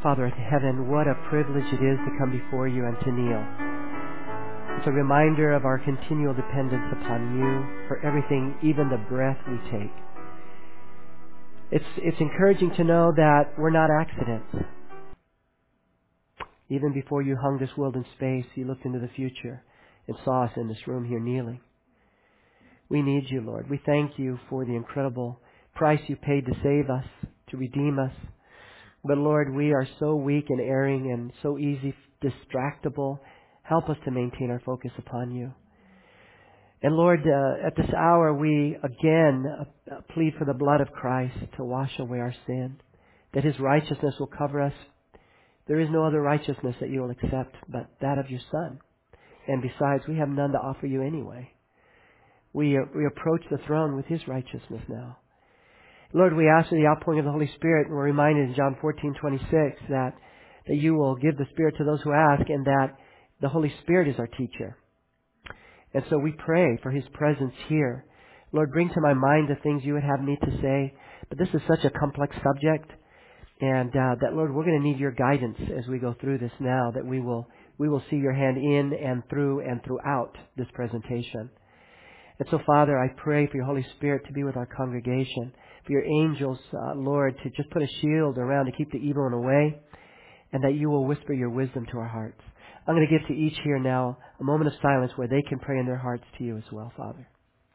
Father in heaven, what a privilege it is to come before you and to kneel. It's a reminder of our continual dependence upon you for everything, even the breath we take. It's encouraging to know that we're not accidents. Even before you hung this world in space, you looked into the future and saw us in this room here kneeling. We need you, Lord. We thank you for the incredible price you paid to save us, to redeem us. But Lord, we are so weak and erring and so easy distractible. Help us to maintain our focus upon you. And Lord, at this hour we again plead for the blood of Christ to wash away our sin, that His righteousness will cover us. There is no other righteousness that you will accept but that of your Son. And besides, we have none to offer you anyway. We approach the throne with His righteousness now. Lord, we ask for the outpouring of the Holy Spirit, and we're reminded in John 14:26 that you will give the Spirit to those who ask, and that the Holy Spirit is our teacher. And so we pray for His presence here. Lord, bring to my mind the things you would have me to say. But this is such a complex subject, and that, Lord, we're going to need your guidance as we go through this now, that we will see your hand in and throughout this presentation. And so, Father, I pray for your Holy Spirit to be with our congregation, for your angels, Lord, to just put a shield around to keep the evil one away, and that you will whisper your wisdom to our hearts. I'm going to give to each here now a moment of silence where they can pray in their hearts to you as well, Father.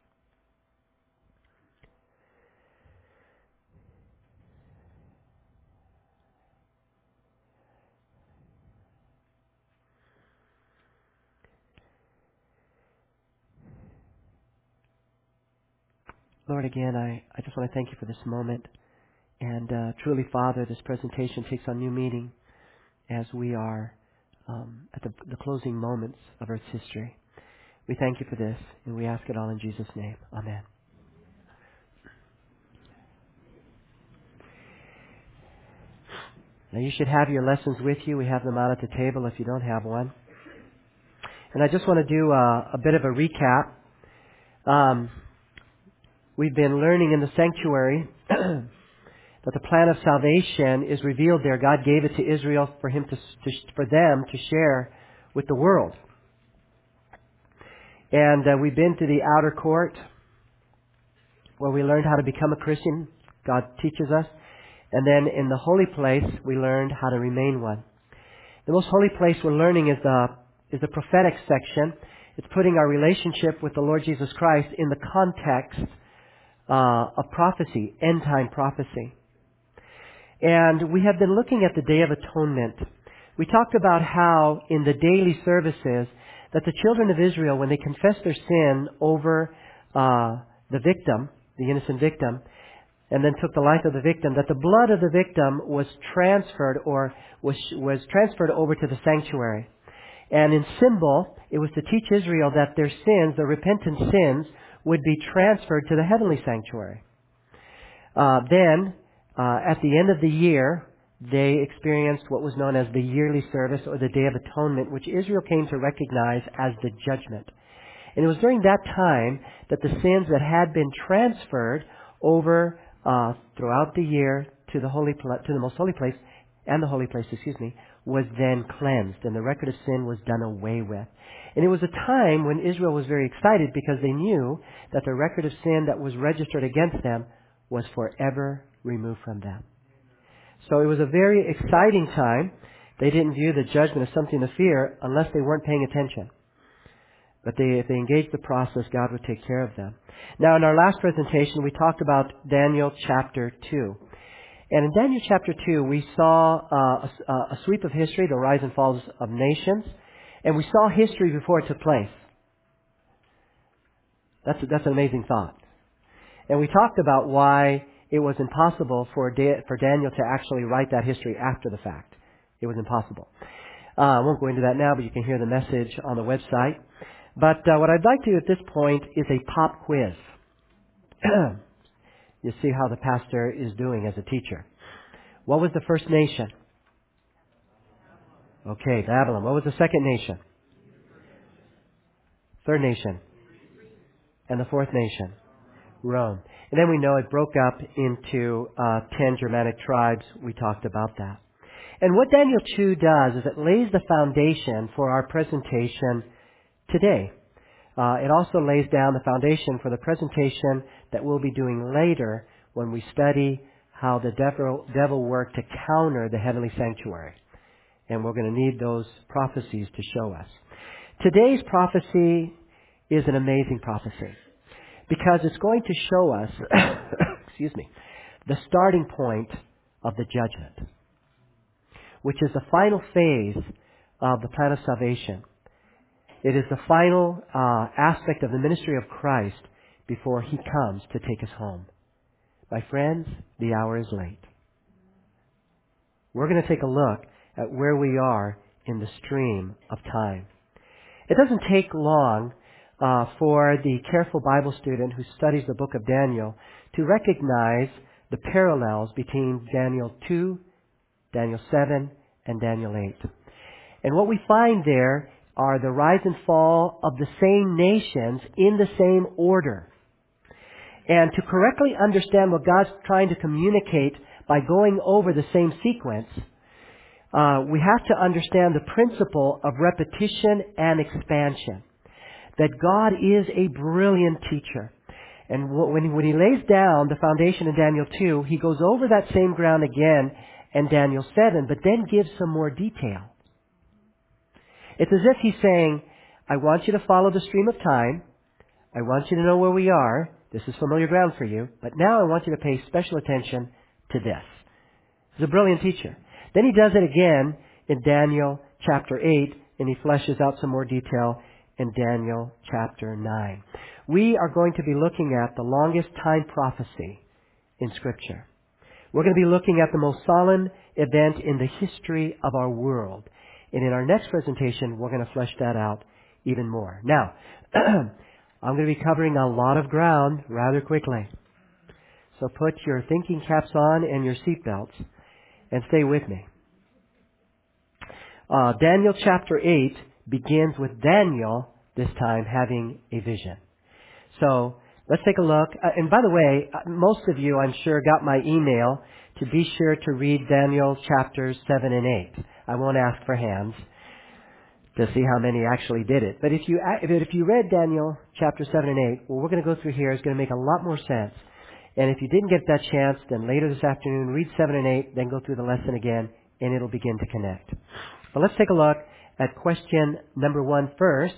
Lord, again, I just want to thank you for this moment. And truly, Father, this presentation takes on new meaning as we are at the closing moments of Earth's history. We thank you for this, and we ask it all in Jesus' name. Amen. Now, you should have your lessons with you. We have them out at the table if you don't have one. And I just want to do a bit of a recap. We've been learning in the sanctuary that the plan of salvation is revealed there. God gave it to Israel for them to share with the world. And we've been to the outer court where we learned how to become a Christian. God teaches us. And then in the holy place, we learned how to remain one. The most holy place we're learning is the prophetic section. It's putting our relationship with the Lord Jesus Christ in the context of prophecy, end-time prophecy. And we have been looking at the Day of Atonement. We talked about how in the daily services that the children of Israel, when they confessed their sin over the victim, the innocent victim, and then took the life of the victim, that the blood of the victim was transferred or was transferred over to the sanctuary. And in symbol, it was to teach Israel that their sins, their repentant sins, would be transferred to the heavenly sanctuary. Then, at the end of the year, they experienced what was known as the yearly service or the Day of Atonement, which Israel came to recognize as the judgment. And it was during that time that the sins that had been transferred over throughout the year to the most holy place, and the holy place, was then cleansed, and the record of sin was done away with. And it was a time when Israel was very excited because they knew that the record of sin that was registered against them was forever removed from them. So it was a very exciting time. They didn't view the judgment as something to fear unless they weren't paying attention. But if they engaged the process, God would take care of them. Now, in our last presentation, we talked about Daniel chapter 2. And in Daniel chapter 2, we saw a sweep of history, the rise and falls of nations. And we saw history before it took place. That's an amazing thought. And we talked about why it was impossible for Daniel to actually write that history after the fact. It was impossible. I won't go into that now, but you can hear the message on the website. But what I'd like to do at this point is a pop quiz. You see how the pastor is doing as a teacher. What was the first nation? Okay, Babylon. What was the second nation? Third nation? And the fourth nation? Rome. And then we know it broke up into 10 Germanic tribes. We talked about that. And what Daniel 2 does is it lays the foundation for our presentation today. It also lays down the foundation for the presentation that we'll be doing later when we study how the devil worked to counter the heavenly sanctuary. And we're going to need those prophecies to show us. Today's prophecy is an amazing prophecy because it's going to show us, excuse me, the starting point of the judgment, which is the final phase of the plan of salvation. It is the final aspect of the ministry of Christ before He comes to take us home. My friends, the hour is late. We're going to take a look at where we are in the stream of time. It doesn't take long for the careful Bible student who studies the book of Daniel to recognize the parallels between Daniel 2, Daniel 7, and Daniel 8. And what we find there are the rise and fall of the same nations in the same order. And to correctly understand what God's trying to communicate by going over the same sequence, we have to understand the principle of repetition and expansion. That God is a brilliant teacher. And when He lays down the foundation in Daniel 2, He goes over that same ground again in Daniel 7, but then gives some more detail. It's as if He's saying, I want you to follow the stream of time. I want you to know where we are. This is familiar ground for you. But now I want you to pay special attention to this. He's a brilliant teacher. Then He does it again in Daniel chapter 8, and He fleshes out some more detail in Daniel chapter 9. We are going to be looking at the longest time prophecy in Scripture. We're going to be looking at the most solemn event in the history of our world. And in our next presentation, we're going to flesh that out even more. Now, I'm going to be covering a lot of ground rather quickly. So put your thinking caps on and your seatbelts and stay with me. Daniel chapter 8 begins with Daniel, this time, having a vision. So let's take a look. And by the way, most of you, I'm sure, got my email to be sure to read Daniel chapters 7 and 8. I won't ask for hands to see how many actually did it. But if you read Daniel chapter 7 and 8, what we're going to go through here is going to make a lot more sense. And if you didn't get that chance, then later this afternoon, read 7 and 8, then go through the lesson again, and it'll begin to connect. But let's take a look at question number 1 first,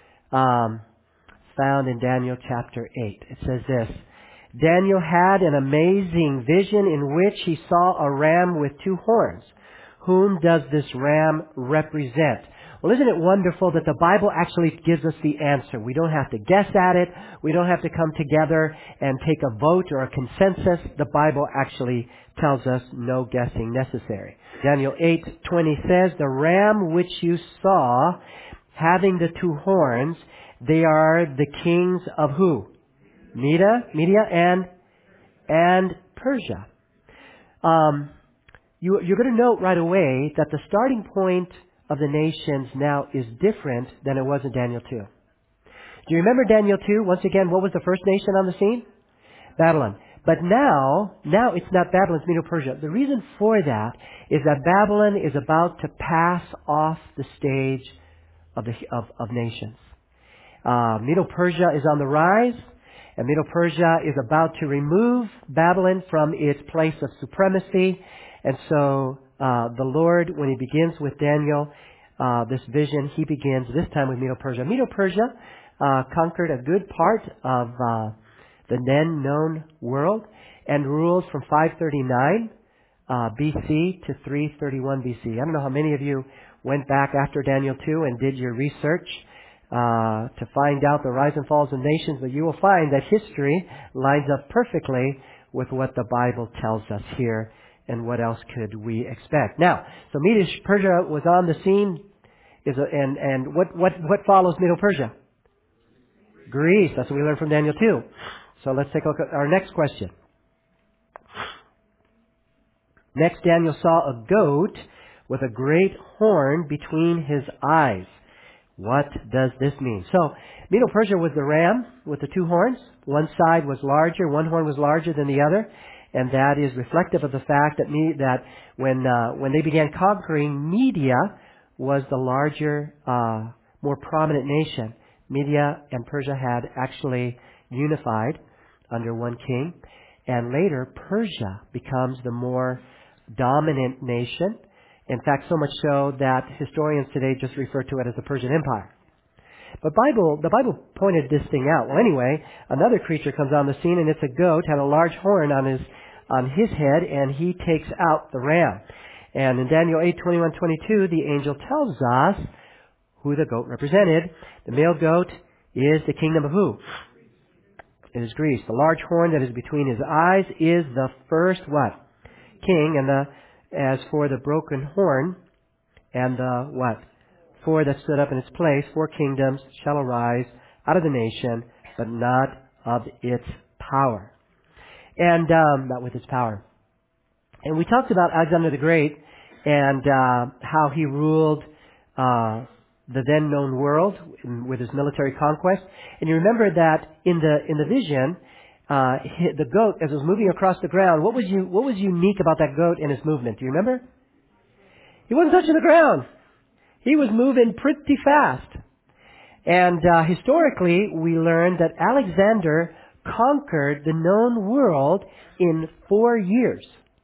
found in Daniel chapter 8. It says this, Daniel had an amazing vision in which he saw a ram with 2 horns. Whom does this ram represent? Well, isn't it wonderful that the Bible actually gives us the answer? We don't have to guess at it. We don't have to come together and take a vote or a consensus. The Bible actually tells us no guessing necessary. Daniel 8:20 says, the ram which you saw having the 2 horns, they are the kings of who? Media and Persia. You're going to note right away that the starting point of the nations now is different than it was in Daniel 2. Do you remember Daniel 2? Once again, what was the first nation on the scene? Babylon. But now it's not Babylon, it's Medo-Persia. The reason for that is that Babylon is about to pass off the stage of nations. Medo-Persia is on the rise, and Medo-Persia is about to remove Babylon from its place of supremacy. And so the Lord, when He begins with Daniel, this vision, He begins this time with Medo-Persia. Medo-Persia conquered a good part of the then known world and ruled from 539 BC to 331 BC. I don't know how many of you went back after Daniel 2 and did your research to find out the rise and falls of nations, but you will find that history lines up perfectly with what the Bible tells us here, and what else could we expect. Now, so Medo-Persia was on the scene, and what follows Medo-Persia? Greece. That's what we learned from Daniel 2. So let's take a look at our next question. Next, Daniel saw a goat with a great horn between his eyes. What does this mean? So, Medo-Persia was the ram with the 2 horns. One side was larger, one horn was larger than the other. and that is reflective of the fact that when they began conquering, Media was the larger, more prominent nation. Media and Persia had actually unified under one king, and later Persia becomes the more dominant nation. In fact, so much so that historians today just refer to it as the Persian Empire. But the Bible pointed this thing out. Well, anyway, another creature comes on the scene, and it's a goat, had a large horn on his head, and he takes out the ram. And in Daniel 8:21-22, the angel tells us who the goat represented. The male goat is the kingdom of who? It is Greece. The large horn that is between his eyes is the first what? King. And as for the broken horn and the what? Four that stood up in its place, 4 kingdoms shall arise out of the nation, but not of its power. And not with its power. And we talked about Alexander the Great and how he ruled the then known world with his military conquest. And you remember that in the vision, the goat, as it was moving across the ground, what was unique about that goat and his movement? Do you remember? He wasn't touching the ground. He was moving pretty fast. And historically, we learned that Alexander conquered the known world in 4 years.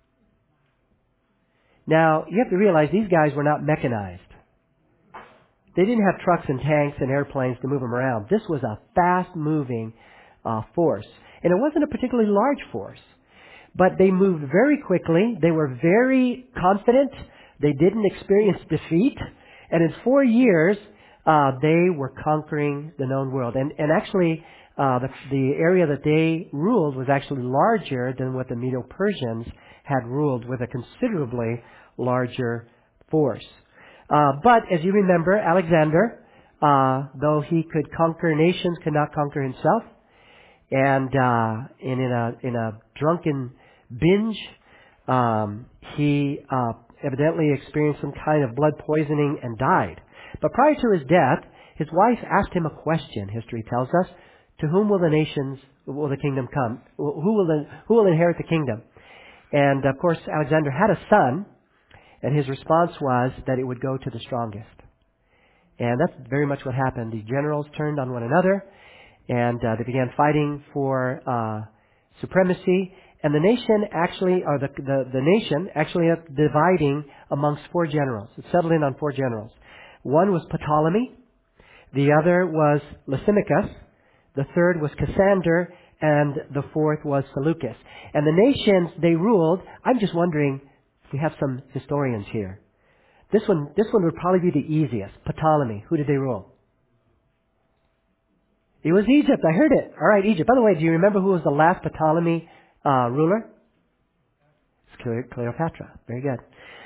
Now, you have to realize these guys were not mechanized. They didn't have trucks and tanks and airplanes to move them around. This was a fast-moving force. And it wasn't a particularly large force. But they moved very quickly. They were very confident. They didn't experience defeat. And in 4 years, they were conquering the known world. And actually, the area that they ruled was actually larger than what the Medo-Persians had ruled, with a considerably larger force. But as you remember, Alexander, though he could conquer nations, could not conquer himself. And in a drunken binge, he evidently experienced some kind of blood poisoning and died. But prior to his death, his wife asked him a question, history tells us. To whom will the kingdom come? Who will inherit the kingdom? And of course, Alexander had a son, and his response was that it would go to the strongest. And that's very much what happened. The generals turned on one another, and they began fighting for supremacy. And the nation actually, or the nation actually ended up dividing amongst 4 generals. It settled in on 4 generals. One was Ptolemy. The other was Lysimachus. The third was Cassander. And the fourth was Seleucus. And the nations they ruled, I'm just wondering if we have some historians here. This one would probably be the easiest. Ptolemy. Who did they rule? It was Egypt. I heard it. All right, Egypt. By the way, do you remember who was the last Ptolemy ruler? It's Cleopatra. Very good.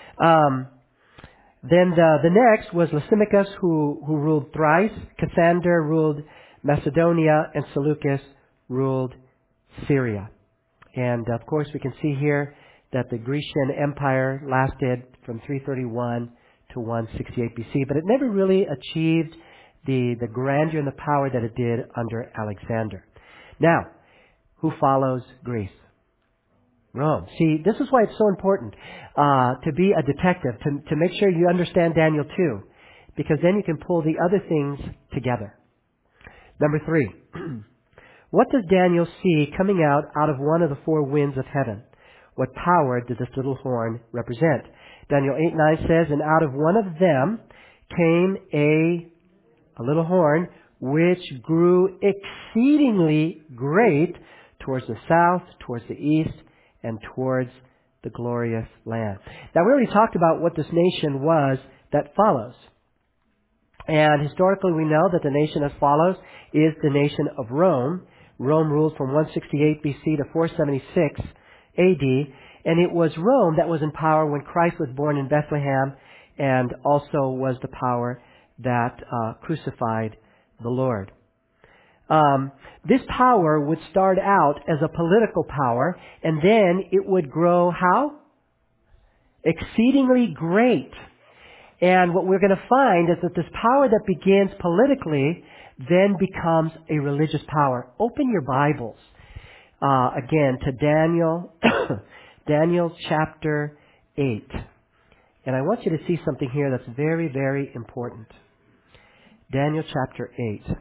Then the next was Lysimachus, who ruled thrice. Cassander ruled Macedonia, and Seleucus ruled Syria. And of course, we can see here that the Grecian Empire lasted from 331 to 168 BC, but it never really achieved the grandeur and the power that it did under Alexander. Now, who follows Greece? Rome. See, this is why it's so important to be a detective, to make sure you understand Daniel 2, because then you can pull the other things together. Number 3. What does Daniel see coming out of one of the 4 winds of heaven? What power does this little horn represent? Daniel 8:9 says, and out of one of them came a little horn, which grew exceedingly great towards the south, towards the east, and towards the glorious land. Now, we already talked about what this nation was that follows. And historically, we know that the nation that follows is the nation of Rome. Rome ruled from 168 BC to 476 AD. And it was Rome that was in power when Christ was born in Bethlehem, and also was the power that crucified the Lord. This power would start out as a political power, and then it would grow how? Exceedingly great. And what we're going to find is that this power that begins politically then becomes a religious power. Open your Bibles again to Daniel, Daniel chapter 8. And I want you to see something here that's very, very important. Daniel chapter 8.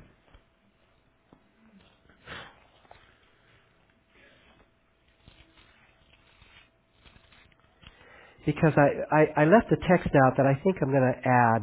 Because I left a text out that I think I'm going to add.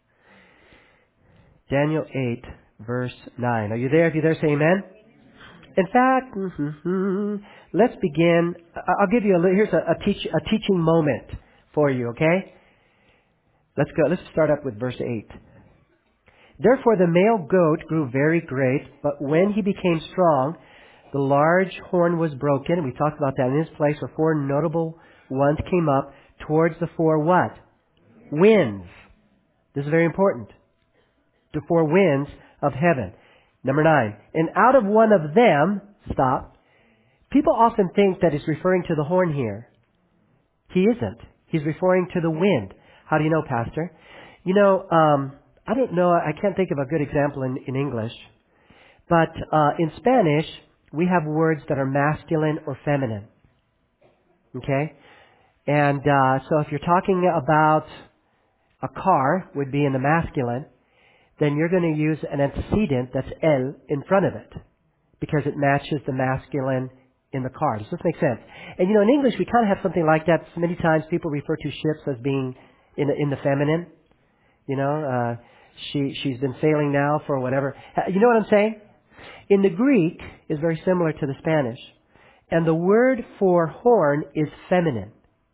Daniel 8, verse 9. Are you there? If you're there, say amen. In fact, let's begin. I'll give you here's a teaching moment for you, okay? Let's go. Let's start up with verse 8. Therefore the male goat grew very great, but when he became strong, the large horn was broken. We talked about that. In his place were four notable ones came up towards the four what? Winds. This is very important. The four winds of heaven. Number 9. And out of one of them, stop. People often think that it's referring to the horn here. He isn't. He's referring to the wind. How do you know, Pastor? You know, I don't know. I can't think of a good example in English. But in Spanish, we have words that are masculine or feminine. Okay? And so if you're talking about a car, would be in the masculine, then you're going to use an antecedent that's el in front of it because it matches the masculine in the car. Does this make sense? And you know, in English, we kind of have something like that. Many times people refer to ships as being in the feminine. You know, she's been sailing now for whatever. You know what I'm saying? In the Greek is very similar to the Spanish. And the word for horn is feminine.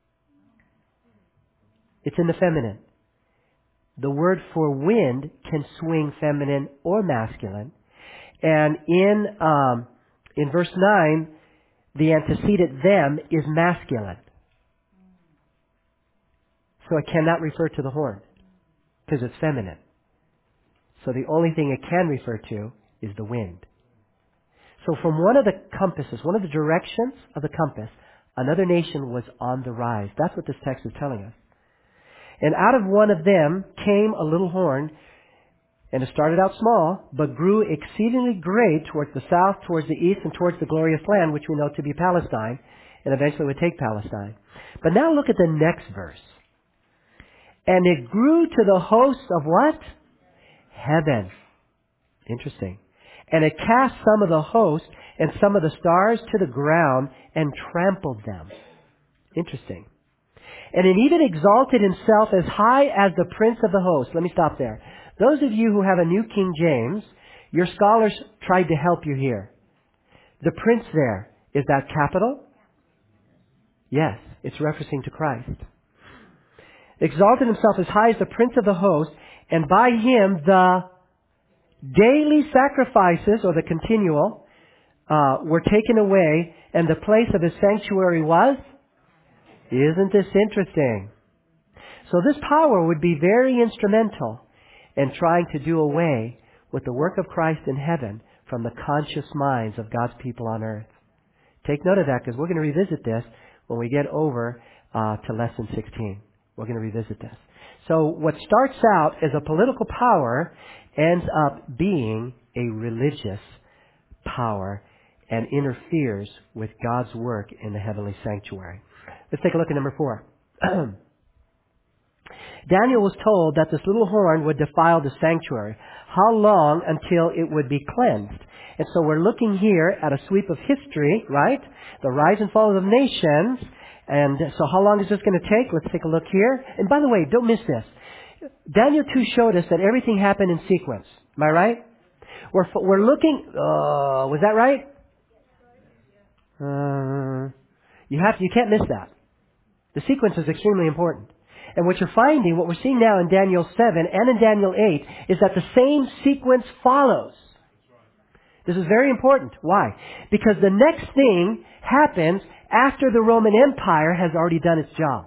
It's in the feminine. The word for wind can swing feminine or masculine. And in verse 9, the antecedent them is masculine. So it cannot refer to the horn because it's feminine. So the only thing it can refer to is the wind. So from one of the compasses, one of the directions of the compass, another nation was on the rise. That's what this text is telling us. And out of one of them came a little horn, and it started out small, but grew exceedingly great towards the south, towards the east, and towards the glorious land, which we know to be Palestine, and eventually would take Palestine. But now look at the next verse. And it grew to the hosts of what? Heaven. Interesting. And it cast some of the host and some of the stars to the ground and trampled them. Interesting. And it even exalted himself as high as the prince of the host. Let me stop there. Those of you who have a New King James, your scholars tried to help you here. The prince there, is that capital? Yes, it's referencing to Christ. Exalted himself as high as the prince of the host, and by him the daily sacrifices, or the continual, were taken away, and the place of his sanctuary was? Isn't this interesting? So this power would be very instrumental in trying to do away with the work of Christ in heaven from the conscious minds of God's people on earth. Take note of that because we're going to revisit this when we get over to lesson 16. We're going to revisit this. So what starts out as a political power ends up being a religious power and interferes with God's work in the heavenly sanctuary. Let's take a look at number 4. Daniel was told that this little horn would defile the sanctuary. How long until it would be cleansed? And so we're looking here at a sweep of history, right? The rise and fall of the nations. And so how long is this going to take? Let's take a look here. And by the way, don't miss this. Daniel 2 showed us that everything happened in sequence. Am I right? We're looking... was that right? You can't miss that. The sequence is extremely important. And what you're finding, what we're seeing now in Daniel 7 and in Daniel 8, is that the same sequence follows. This is very important. Why? Because the next thing happens after the Roman Empire has already done its job.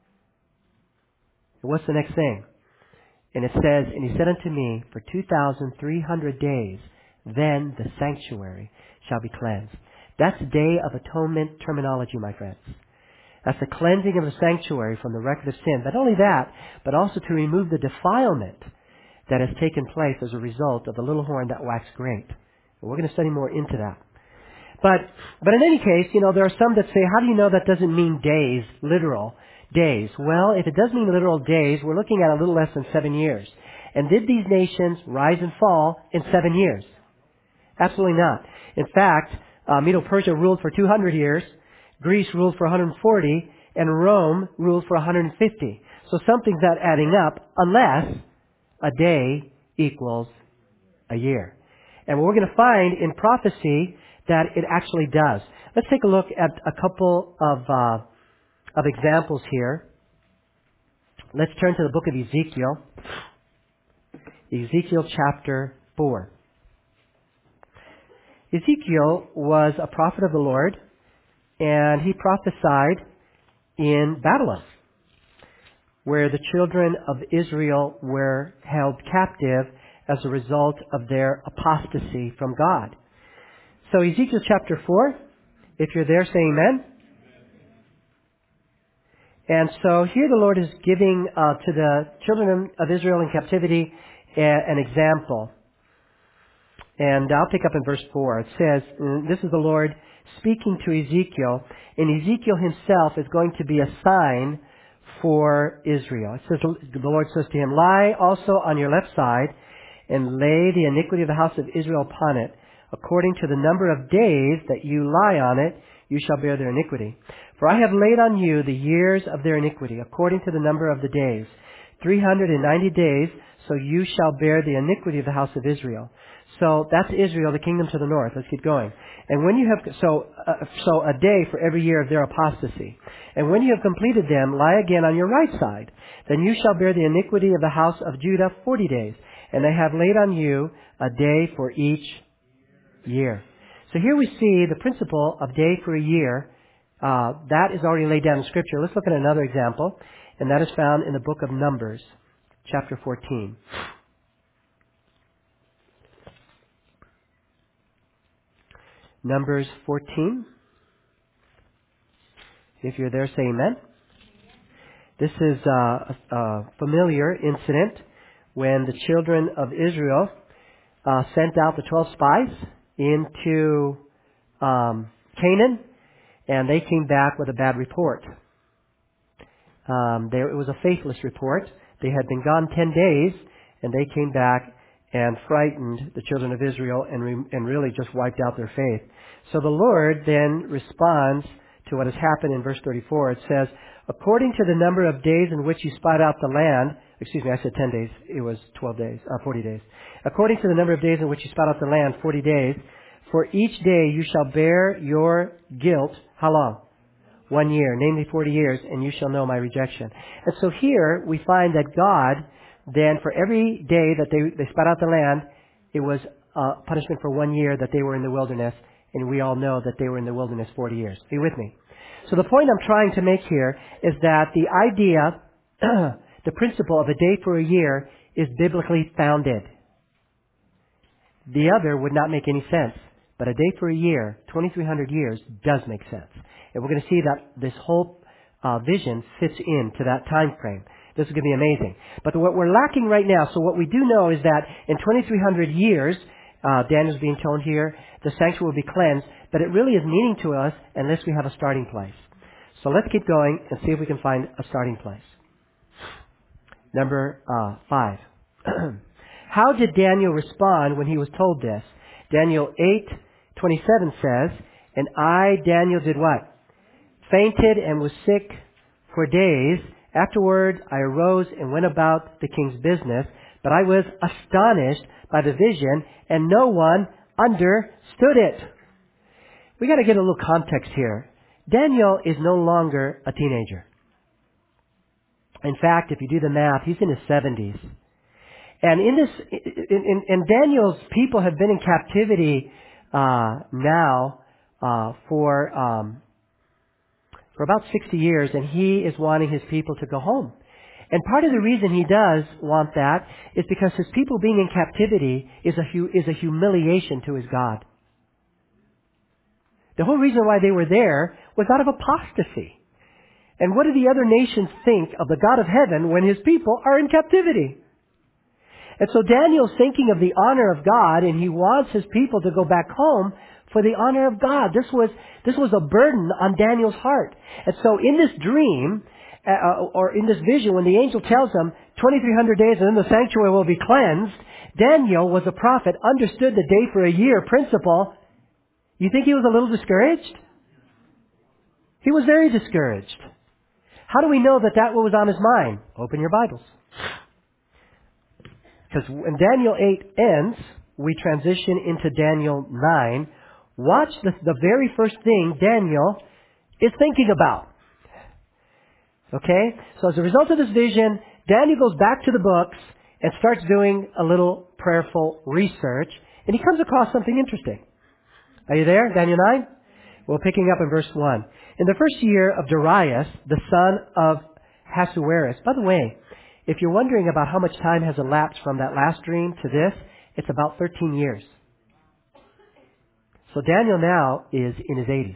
And what's the next thing? And it says, and he said unto me, for 2,300 days, then the sanctuary shall be cleansed. That's Day of Atonement terminology, my friends. That's the cleansing of the sanctuary from the record of sin. Not only that, but also to remove the defilement that has taken place as a result of the little horn that waxed great. And we're going to study more into that. But in any case, there are some that say, how do you know that doesn't mean days, literal days? Well, if it does mean literal days, we're looking at a little less than 7 years. And did these nations rise and fall in 7 years? Absolutely not. In fact, Medo-Persia ruled for 200 years, Greece ruled for 140, and Rome ruled for 150. So something's not adding up unless a day equals a year. And what we're going to find in prophecy that it actually does. Let's take a look at a couple of examples here. Let's turn to the book of Ezekiel. Ezekiel chapter 4. Ezekiel was a prophet of the Lord, and he prophesied in Babylon, where the children of Israel were held captive as a result of their apostasy from God. So Ezekiel chapter 4, if you're there, say amen. And so here the Lord is giving to the children of Israel in captivity an example. And I'll pick up in verse 4. It says, this is the Lord speaking to Ezekiel, and Ezekiel himself is going to be a sign for Israel. It says, the Lord says to him, lie also on your left side, and lay the iniquity of the house of Israel upon it. According to the number of days that you lie on it, you shall bear their iniquity. For I have laid on you the years of their iniquity, according to the number of the days. 390 days, so you shall bear the iniquity of the house of Israel. So that's Israel, the kingdom to the north. Let's keep going. And when you have, so a day for every year of their apostasy. And when you have completed them, lie again on your right side. Then you shall bear the iniquity of the house of Judah 40 days. And I have laid on you a day for each year. So here we see the principle of day for a year. That is already laid down in Scripture. Let's look at another example, and that is found in the book of Numbers, chapter 14. Numbers 14. If you're there, say amen. This is a familiar incident when the children of Israel sent out the 12 spies into Canaan, and they came back with a bad report. It was a faithless report. They had been gone 10 days, and they came back and frightened the children of Israel and really just wiped out their faith. So the Lord then responds to what has happened in verse 34. It says, according to the number of days in which you spied out the land, excuse me, I said 10 days. It was 40 days. According to the number of days in which you spied out the land, 40 days, for each day you shall bear your guilt. How long? 1 year, namely 40 years, and you shall know my rejection. And so here we find that God, then for every day that they spat out the land, it was punishment for 1 year that they were in the wilderness, and we all know that they were in the wilderness 40 years. Be with me. So the point I'm trying to make here is that the idea, the principle of a day for a year is biblically founded. The other would not make any sense. But a day for a year, 2,300 years, does make sense. And we're going to see that this whole vision fits into that time frame. This is going to be amazing. But what we're lacking right now, so what we do know is that in 2,300 years, Daniel's being told here, the sanctuary will be cleansed, but it really is meaning to us unless we have a starting place. So let's keep going and see if we can find a starting place. Number 5. How did Daniel respond when he was told this? Daniel 8:27 says, and I, Daniel, did what? Fainted and was sick for days. Afterward, I arose and went about the king's business, but I was astonished by the vision, and no one understood it. We got to get a little context here. Daniel is no longer a teenager. In fact, if you do the math, he's in his 70s. And in Daniel's people have been in captivity now for about 60 years, and he is wanting his people to go home. And part of the reason he does want that is because his people being in captivity is a humiliation to his God. The whole reason why they were there was out of apostasy. And what do the other nations think of the God of heaven when his people are in captivity? And so Daniel's thinking of the honor of God, and he wants his people to go back home for the honor of God. This was a burden on Daniel's heart. And so in this dream, or in this vision, when the angel tells him 2,300 days and then the sanctuary will be cleansed, Daniel was a prophet, understood the day for a year principle. You think he was a little discouraged? He was very discouraged. How do we know that that was on his mind? Open your Bibles. Because when Daniel 8 ends, we transition into Daniel 9. Watch the very first thing Daniel is thinking about. Okay? So as a result of this vision, Daniel goes back to the books and starts doing a little prayerful research. And he comes across something interesting. Are you there? Daniel 9? Well, picking up in verse 1. In the first year of Darius, the son of Ahasuerus. By the way, if you're wondering about how much time has elapsed from that last dream to this, it's about 13 years. So Daniel now is in his 80s.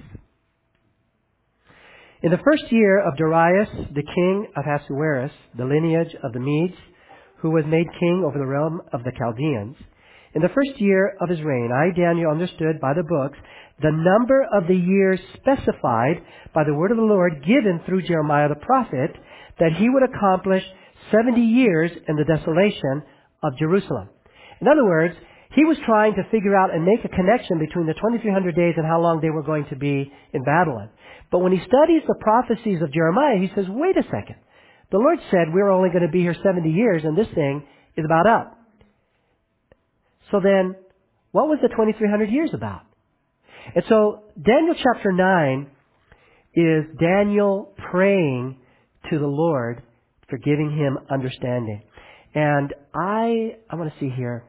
In the first year of Darius, the king of Ahasuerus, the lineage of the Medes, who was made king over the realm of the Chaldeans, in the first year of his reign, I, Daniel, understood by the books the number of the years specified by the word of the Lord given through Jeremiah the prophet, that he would accomplish 70 years in the desolation of Jerusalem. In other words, he was trying to figure out and make a connection between the 2,300 days and how long they were going to be in Babylon. But when he studies the prophecies of Jeremiah, he says, wait a second. The Lord said we're only going to be here 70 years and this thing is about up. So then, what was the 2,300 years about? And so, Daniel chapter 9 is Daniel praying to the Lord for giving him understanding. And I want to see here.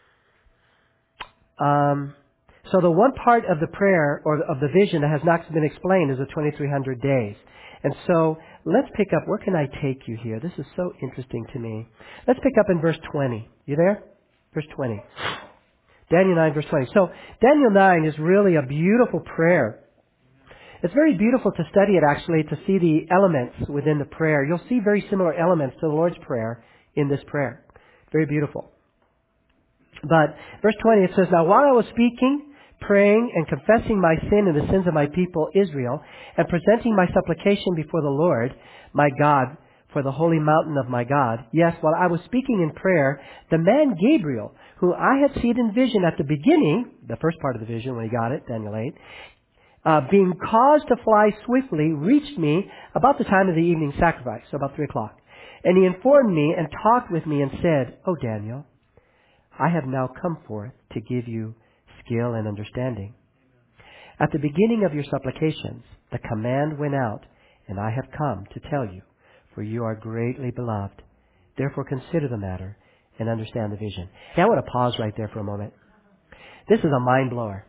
So the one part of the prayer or of the vision that has not been explained is the 2,300 days. And so let's pick up. Where can I take you here? This is so interesting to me. Let's pick up in verse 20. You there? Verse 20. Daniel 9, verse 20. So Daniel 9 is really a beautiful prayer. It's very beautiful to study it, actually, to see the elements within the prayer. You'll see very similar elements to the Lord's Prayer in this prayer. Very beautiful. But verse 20, it says, Now while I was speaking, praying, and confessing my sin and the sins of my people Israel, and presenting my supplication before the Lord, my God, for the holy mountain of my God, yes, while I was speaking in prayer, the man Gabriel, who I had seen in vision at the beginning, the first part of the vision when he got it, Daniel 8, being caused to fly swiftly, reached me about the time of the evening sacrifice, so about 3 o'clock. And he informed me and talked with me and said, O Daniel, I have now come forth to give you skill and understanding. At the beginning of your supplications, the command went out, and I have come to tell you, for you are greatly beloved. Therefore consider the matter and understand the vision. Hey, I want to pause right there for a moment. This is a mind blower.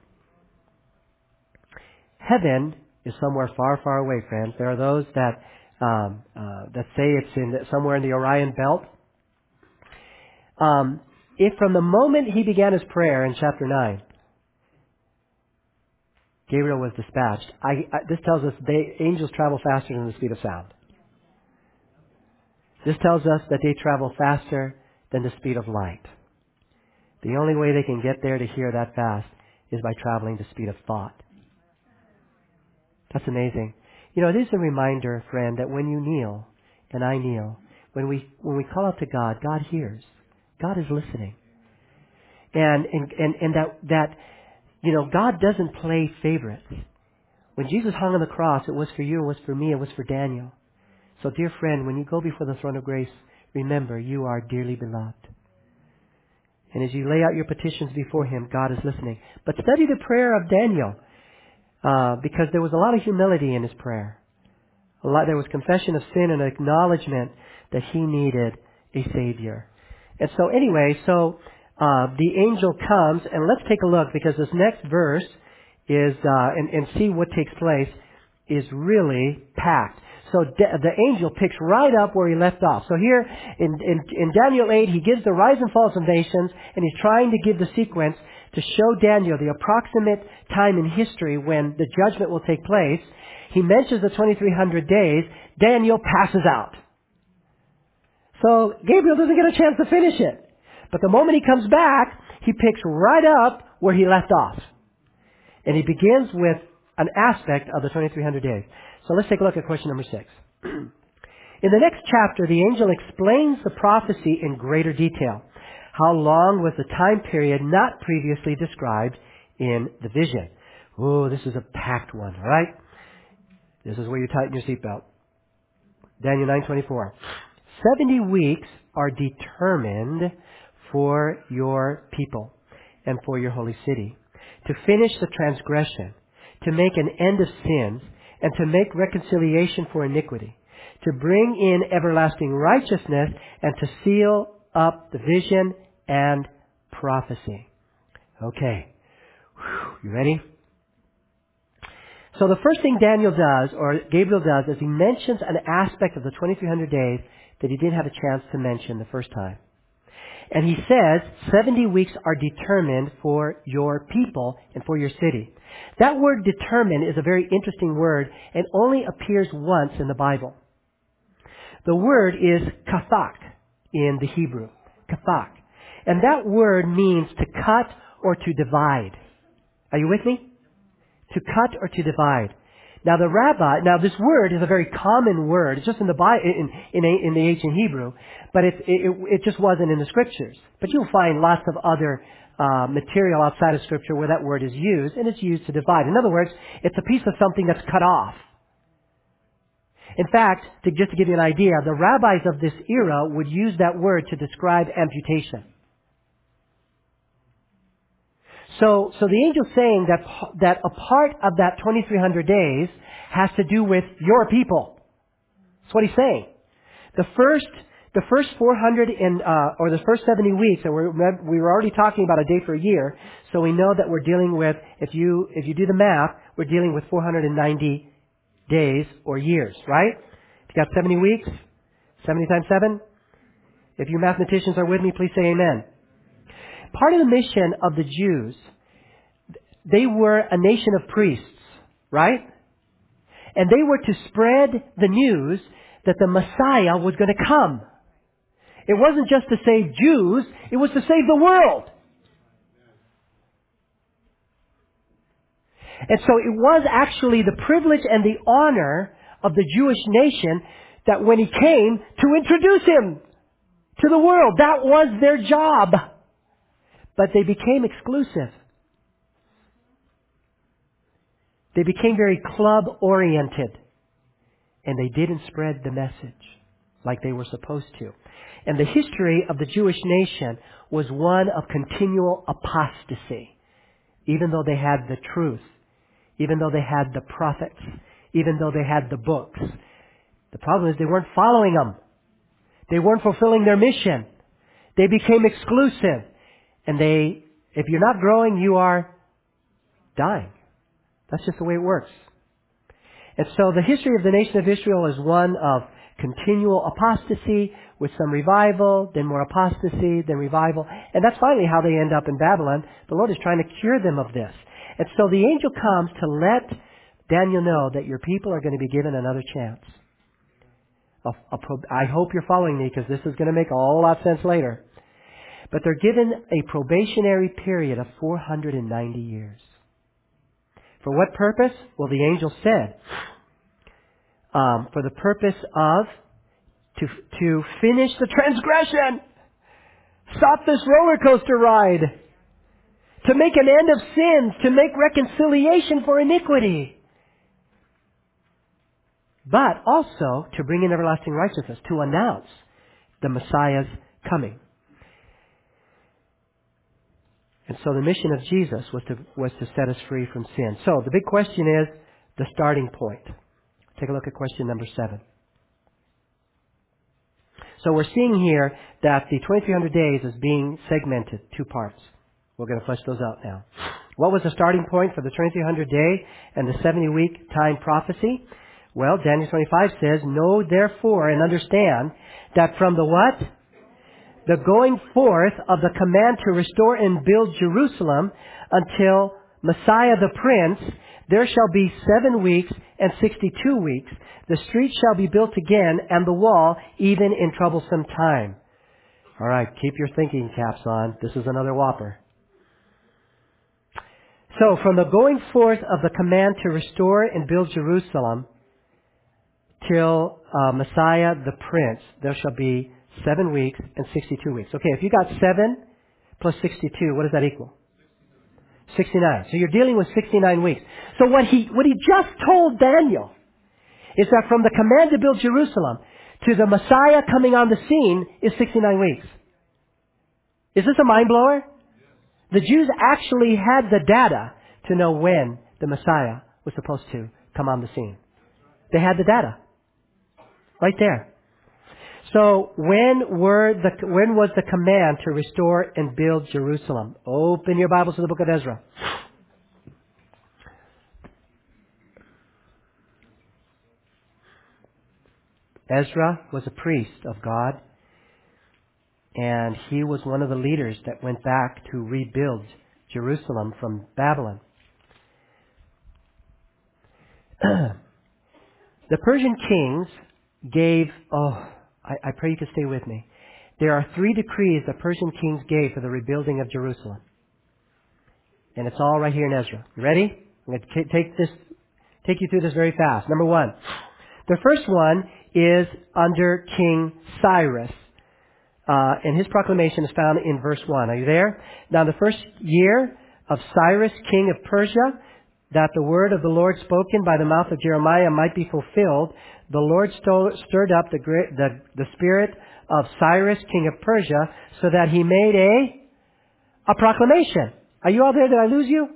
Heaven is somewhere far, far away, friends. There are those that say it's somewhere in the Orion Belt. If from the moment he began his prayer in chapter 9, Gabriel was dispatched, this tells us angels travel faster than the speed of sound. This tells us that they travel faster than the speed of light. The only way they can get there to hear that fast is by traveling the speed of thought. That's amazing. You know, it is a reminder, friend, that when you kneel, and I kneel, when we call out to God, God hears. God is listening. And that you know, God doesn't play favorites. When Jesus hung on the cross, it was for you, it was for me, it was for Daniel. So dear friend, when you go before the throne of grace, remember you are dearly beloved. And as you lay out your petitions before Him, God is listening. But study the prayer of Daniel, because there was a lot of humility in his prayer. There was confession of sin and acknowledgement that he needed a Savior. And so anyway, the angel comes, and let's take a look, because this next verse is, and see what takes place, is really packed. So the angel picks right up where he left off. So here in Daniel 8, he gives the rise and falls of nations, and he's trying to give the sequence to show Daniel the approximate time in history when the judgment will take place. He mentions the 2,300 days. Daniel passes out. So Gabriel doesn't get a chance to finish it. But the moment he comes back, he picks right up where he left off. And he begins with an aspect of the 2300 days. So let's take a look at question number 6. In the next chapter, the angel explains the prophecy in greater detail. How long was the time period not previously described in the vision? Oh, this is a packed one, all right? This is where you tighten your seatbelt. Daniel 9:24. 70 weeks are determined for your people and for your holy city, to finish the transgression, to make an end of sins, and to make reconciliation for iniquity, to bring in everlasting righteousness, and to seal up the vision and prophecy. Okay. You ready? So the first thing Daniel does, or Gabriel does, is he mentions an aspect of the 2300 days that he didn't have a chance to mention the first time. And he says 70 weeks are determined for your people and for your city. That word determine is a very interesting word and only appears once in the Bible. The word is kathak in the Hebrew. Kathak. And that word means to cut or to divide. Are you with me? To cut or to divide. Now this word is a very common word. It's just in the in the ancient Hebrew, but it just wasn't in the scriptures. But you'll find lots of other material outside of scripture where that word is used, and it's used to divide. In other words, it's a piece of something that's cut off. In fact, just to give you an idea, the rabbis of this era would use that word to describe amputation. So the angel's saying that a part of that 2300 days has to do with your people. That's what he's saying. The first 400 or the first 70 weeks, and we were already talking about a day for a year, so we know that we're dealing with, if you do the math, we're dealing with 490 days or years, right? If you got 70 weeks, 70 times 7. If you mathematicians are with me, please say amen. Part of the mission of the Jews, they were a nation of priests, right? And they were to spread the news that the Messiah was going to come. It wasn't just to save Jews, it was to save the world. And so it was actually the privilege and the honor of the Jewish nation that when he came, to introduce him to the world. That was their job. But they became exclusive. They became very club-oriented. And they didn't spread the message like they were supposed to. And the history of the Jewish nation was one of continual apostasy. Even though they had the truth. Even though they had the prophets. Even though they had the books. The problem is they weren't following them. They weren't fulfilling their mission. They became exclusive. And if you're not growing, you are dying. That's just the way it works. And so the history of the nation of Israel is one of continual apostasy with some revival, then more apostasy, then revival. And that's finally how they end up in Babylon. The Lord is trying to cure them of this. And so the angel comes to let Daniel know that your people are going to be given another chance. I hope you're following me because this is going to make a whole lot of sense later. But they're given a probationary period of 490 years. For what purpose? Well, the angel said, for the purpose of to finish the transgression. Stop this roller coaster ride. To make an end of sins. To make reconciliation for iniquity. But also to bring in everlasting righteousness. To announce the Messiah's coming. And so the mission of Jesus was to set us free from sin. So the big question is the starting point. Take a look at question number 7. So we're seeing here that the 2300 days is being segmented, 2 parts. We're going to flesh those out now. What was the starting point for the 2300 day and the 70-week time prophecy? Well, Daniel 25 says, know therefore and understand that from the what? The going forth of the command to restore and build Jerusalem until Messiah the Prince, there shall be 7 weeks and 62 weeks. The street shall be built again and the wall even in troublesome time. All right, keep your thinking caps on. This is another whopper. So from the going forth of the command to restore and build Jerusalem till Messiah the Prince, there shall be 7 weeks and 62 weeks. Okay, if you got 7 plus 62, what does that equal? 69. So you're dealing with 69 weeks. So what he just told Daniel is that from the command to build Jerusalem to the Messiah coming on the scene is 69 weeks. Is this a mind blower? The Jews actually had the data to know when the Messiah was supposed to come on the scene. They had the data. Right there. So when was the command to restore and build Jerusalem? Open your Bibles to the book of Ezra. Ezra was a priest of God, and he was one of the leaders that went back to rebuild Jerusalem from Babylon. The Persian kings gave, I pray you can stay with me. There are 3 decrees the Persian kings gave for the rebuilding of Jerusalem. And it's all right here in Ezra. You ready? I'm going to take you through this very fast. Number 1. The first one is under King Cyrus. And his proclamation is found in verse 1. Are you there? Now, the first year of Cyrus, king of Persia, that the word of the Lord spoken by the mouth of Jeremiah might be fulfilled, the Lord stirred up the spirit of Cyrus, king of Persia, so that he made a proclamation. Are you all there? Did I lose you?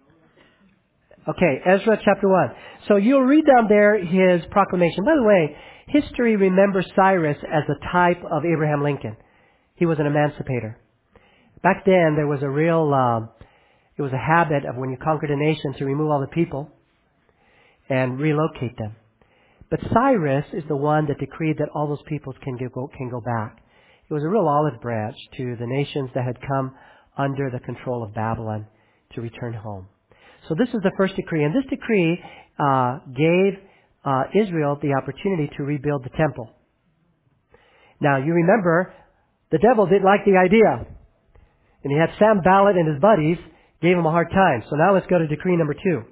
Okay, Ezra chapter 1. So you'll read down there his proclamation. By the way, history remembers Cyrus as a type of Abraham Lincoln. He was an emancipator. Back then, there was a real, it was a habit of when you conquered a nation to remove all the people and relocate them. But Cyrus is the one that decreed that all those peoples can go back. It was a real olive branch to the nations that had come under the control of Babylon to return home. So this is the first decree. And this decree gave Israel the opportunity to rebuild the temple. Now, you remember, the devil didn't like the idea. And he had Sanballat and his buddies gave him a hard time. So now let's go to decree number 2.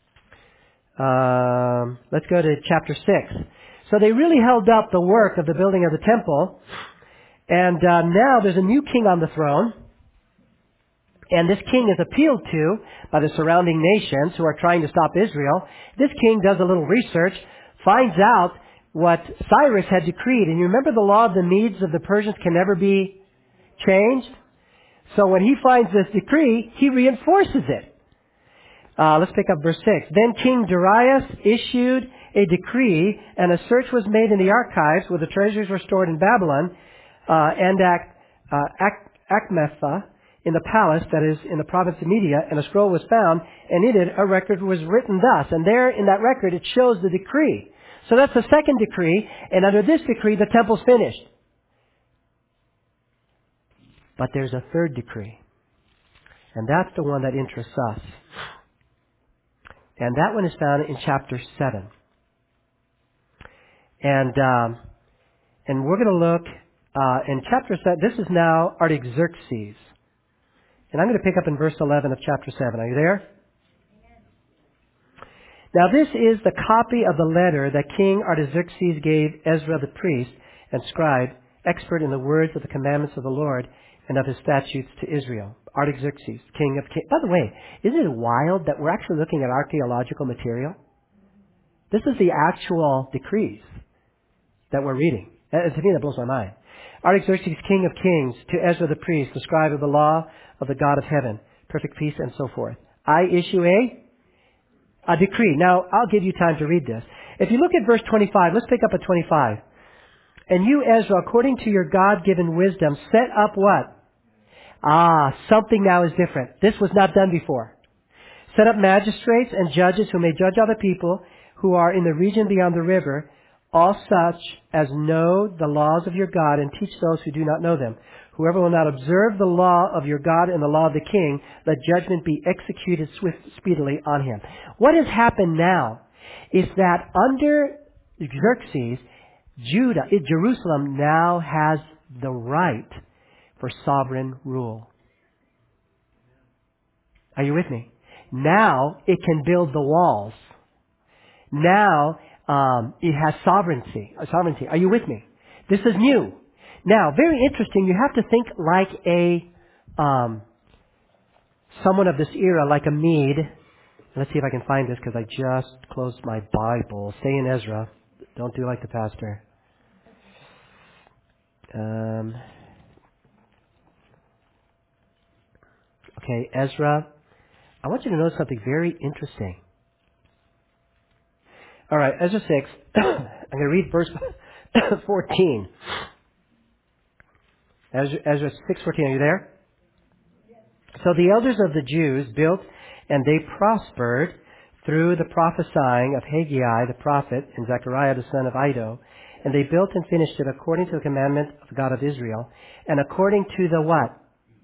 Let's go to chapter 6. So they really held up the work of the building of the temple. And now there's a new king on the throne. And this king is appealed to by the surrounding nations who are trying to stop Israel. This king does a little research, finds out what Cyrus had decreed. And you remember the law of the Medes of the Persians can never be changed? So when he finds this decree, he reinforces it. Let's pick up verse 6. Then King Darius issued a decree, and a search was made in the archives where the treasures were stored in Babylon, and Akmetha, in the palace that is in the province of Media, and a scroll was found, and in it a record was written thus. And there in that record it shows the decree. So that's the second decree, and under this decree the temple's finished. But there's a third decree, and that's the one that interests us. And that one is found in chapter 7. And we're going to look in chapter 7. This is now Artaxerxes. And I'm going to pick up in verse 11 of chapter 7. Are you there? Now this is the copy of the letter that King Artaxerxes gave Ezra the priest and scribe, expert in the words of the commandments of the Lord and of his statutes to Israel. Artaxerxes, king of kings. By the way, isn't it wild that we're actually looking at archaeological material? This is the actual decrees that we're reading. And to me, that blows my mind. Artaxerxes, king of kings, to Ezra the priest, the scribe of the law of the God of heaven, perfect peace, and so forth. I issue a decree. Now, I'll give you time to read this. If you look at verse 25, let's pick up at 25. And you, Ezra, according to your God-given wisdom, set up what? Something now is different. This was not done before. Set up magistrates and judges who may judge other people who are in the region beyond the river, all such as know the laws of your God, and teach those who do not know them. Whoever will not observe the law of your God and the law of the king, let judgment be executed speedily on him. What has happened now is that under Xerxes, Jerusalem now has the right for sovereign rule. Are you with me? Now it can build the walls. Now it has sovereignty. Sovereignty. Are you with me? This is new. Now, very interesting. You have to think like someone of this era, like a Mede. Let's see if I can find this because I just closed my Bible. Stay in Ezra. Don't do like the pastor. Okay, Ezra. I want you to know something very interesting. All right, Ezra 6. I'm going to read verse 14. Ezra 6:14. Are you there? So the elders of the Jews built, and they prospered through the prophesying of Haggai the prophet and Zechariah the son of Iddo. And they built and finished it according to the commandment of God of Israel, and according to the what?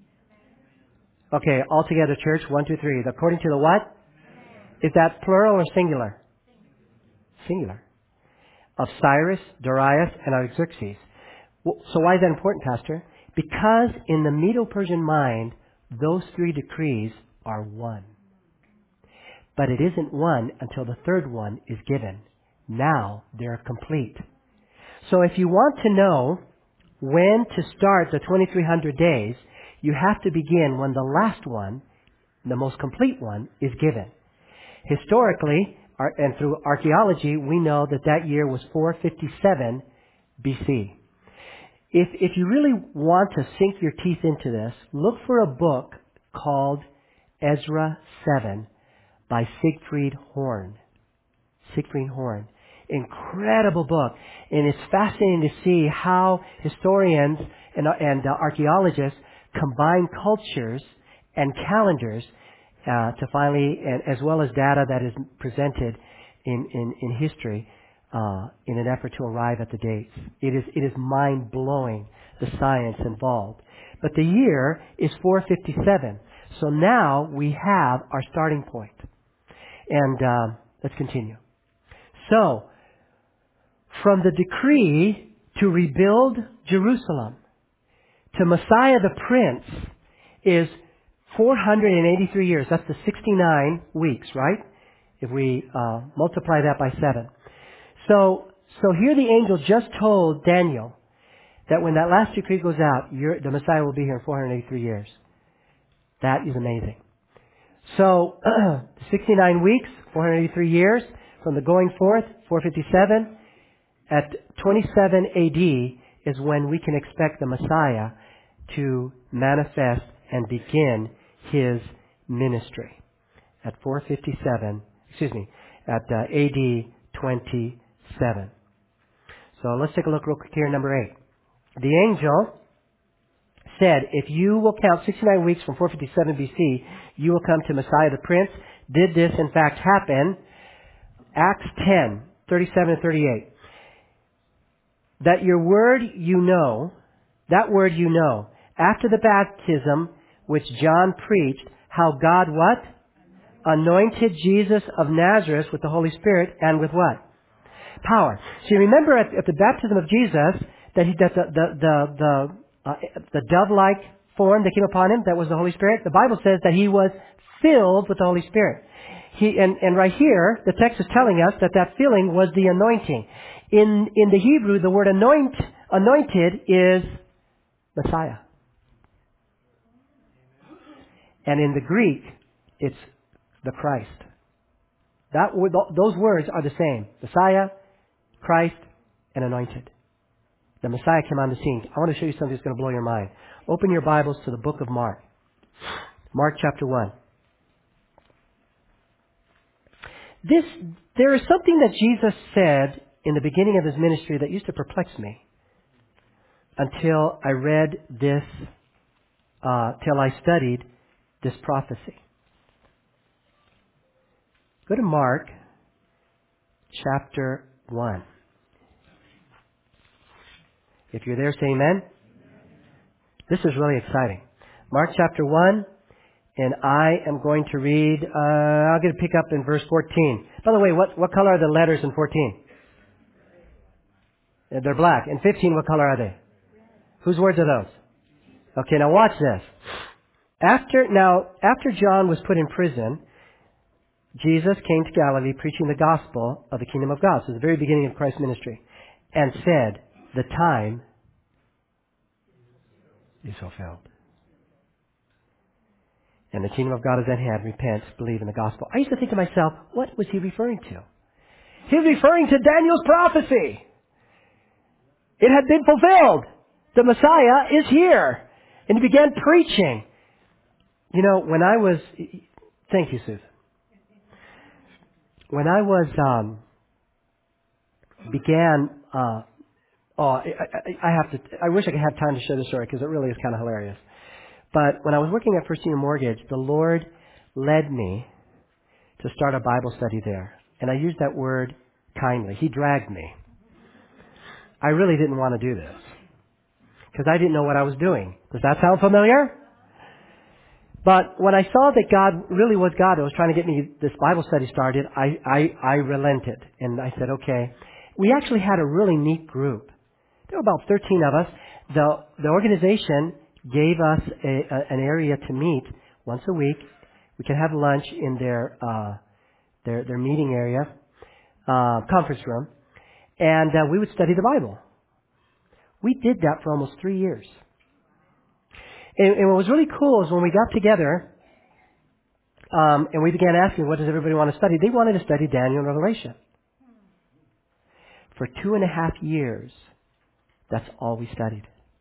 Okay, all together, church. 1, 2, 3. According to the what? Is that plural or singular? Singular. Of Cyrus, Darius, and Artaxerxes. So why is that important, Pastor? Because in the Medo-Persian mind, those three decrees are one. But it isn't one until the third one is given. Now they're complete. So if you want to know when to start the 2300 days, you have to begin when the last one, the most complete one, is given. Historically, and through archaeology, we know that that year was 457 BC. If you really want to sink your teeth into this, look for a book called Ezra 7 by Siegfried Horn. Siegfried Horn. Incredible book. And it's fascinating to see how historians and archaeologists combine cultures and calendars to finally, as well as data that is presented in history, in an effort to arrive at the dates. It is mind-blowing, the science involved. But the year is 457. So now we have our starting point. And let's continue. So, from the decree to rebuild Jerusalem to Messiah the Prince is 483 years. That's the 69 weeks, right? If we multiply that by 7. So here the angel just told Daniel that when that last decree goes out, the Messiah will be here in 483 years. That is amazing. So 69 weeks, 483 years, from the going forth, 457. At 27 AD is when we can expect the Messiah to manifest and begin His ministry. At 457, at AD 27. So let's take a look real quick here, number 8. The angel said, if you will count 69 weeks from 457 BC, you will come to Messiah the Prince. Did this in fact happen? Acts 10, 37 and 38. That your word you know, that word you know, after the baptism which John preached, how God what? Anointed Jesus of Nazareth with the Holy Spirit and with what? Power. So you remember at the baptism of Jesus that the dove-like form that came upon him, that was the Holy Spirit. The Bible says that he was filled with the Holy Spirit. And right here, the text is telling us that filling was the anointing. In the Hebrew, the word anointed is Messiah. And in the Greek, it's the Christ. Those words are the same. Messiah, Christ, and anointed. The Messiah came on the scene. I want to show you something that's going to blow your mind. Open your Bibles to the book of Mark. Mark chapter 1. There is something that Jesus said in the beginning of His ministry that used to perplex me until I read this, till I studied this prophecy. Go to Mark chapter 1. If you're there, say amen. This is really exciting. Mark chapter 1, and I am going to read, I'm going to pick up in verse 14. By the way, what color are the letters in 14? They're black. In 15, what color are they? Whose words are those? Okay, now watch this. After John was put in prison, Jesus came to Galilee preaching the gospel of the kingdom of God. So the very beginning of Christ's ministry. And said, the time is fulfilled. And the kingdom of God is at hand. Repent, believe in the gospel. I used to think to myself, what was he referring to? He was referring to Daniel's prophecy. It had been fulfilled. The Messiah is here. And he began preaching. You know, when I was... Thank you, Susan. When I was... I wish I could have time to share this story because it really is kind of hilarious. But when I was working at First Union Mortgage, the Lord led me to start a Bible study there. And I use that word kindly. He dragged me. I really didn't want to do this because I didn't know what I was doing. Does that sound familiar? But when I saw that God really was God and was trying to get me this Bible study started, I relented. And I said, okay. We actually had a really neat group. There were about 13 of us. The organization gave us an area to meet once a week. We could have lunch in their meeting area, conference room, and we would study the Bible. We did that for almost 3 years. And what was really cool is when we got together and we began asking, what does everybody want to study? They wanted to study Daniel and Revelation. For 2.5 years, that's all we studied.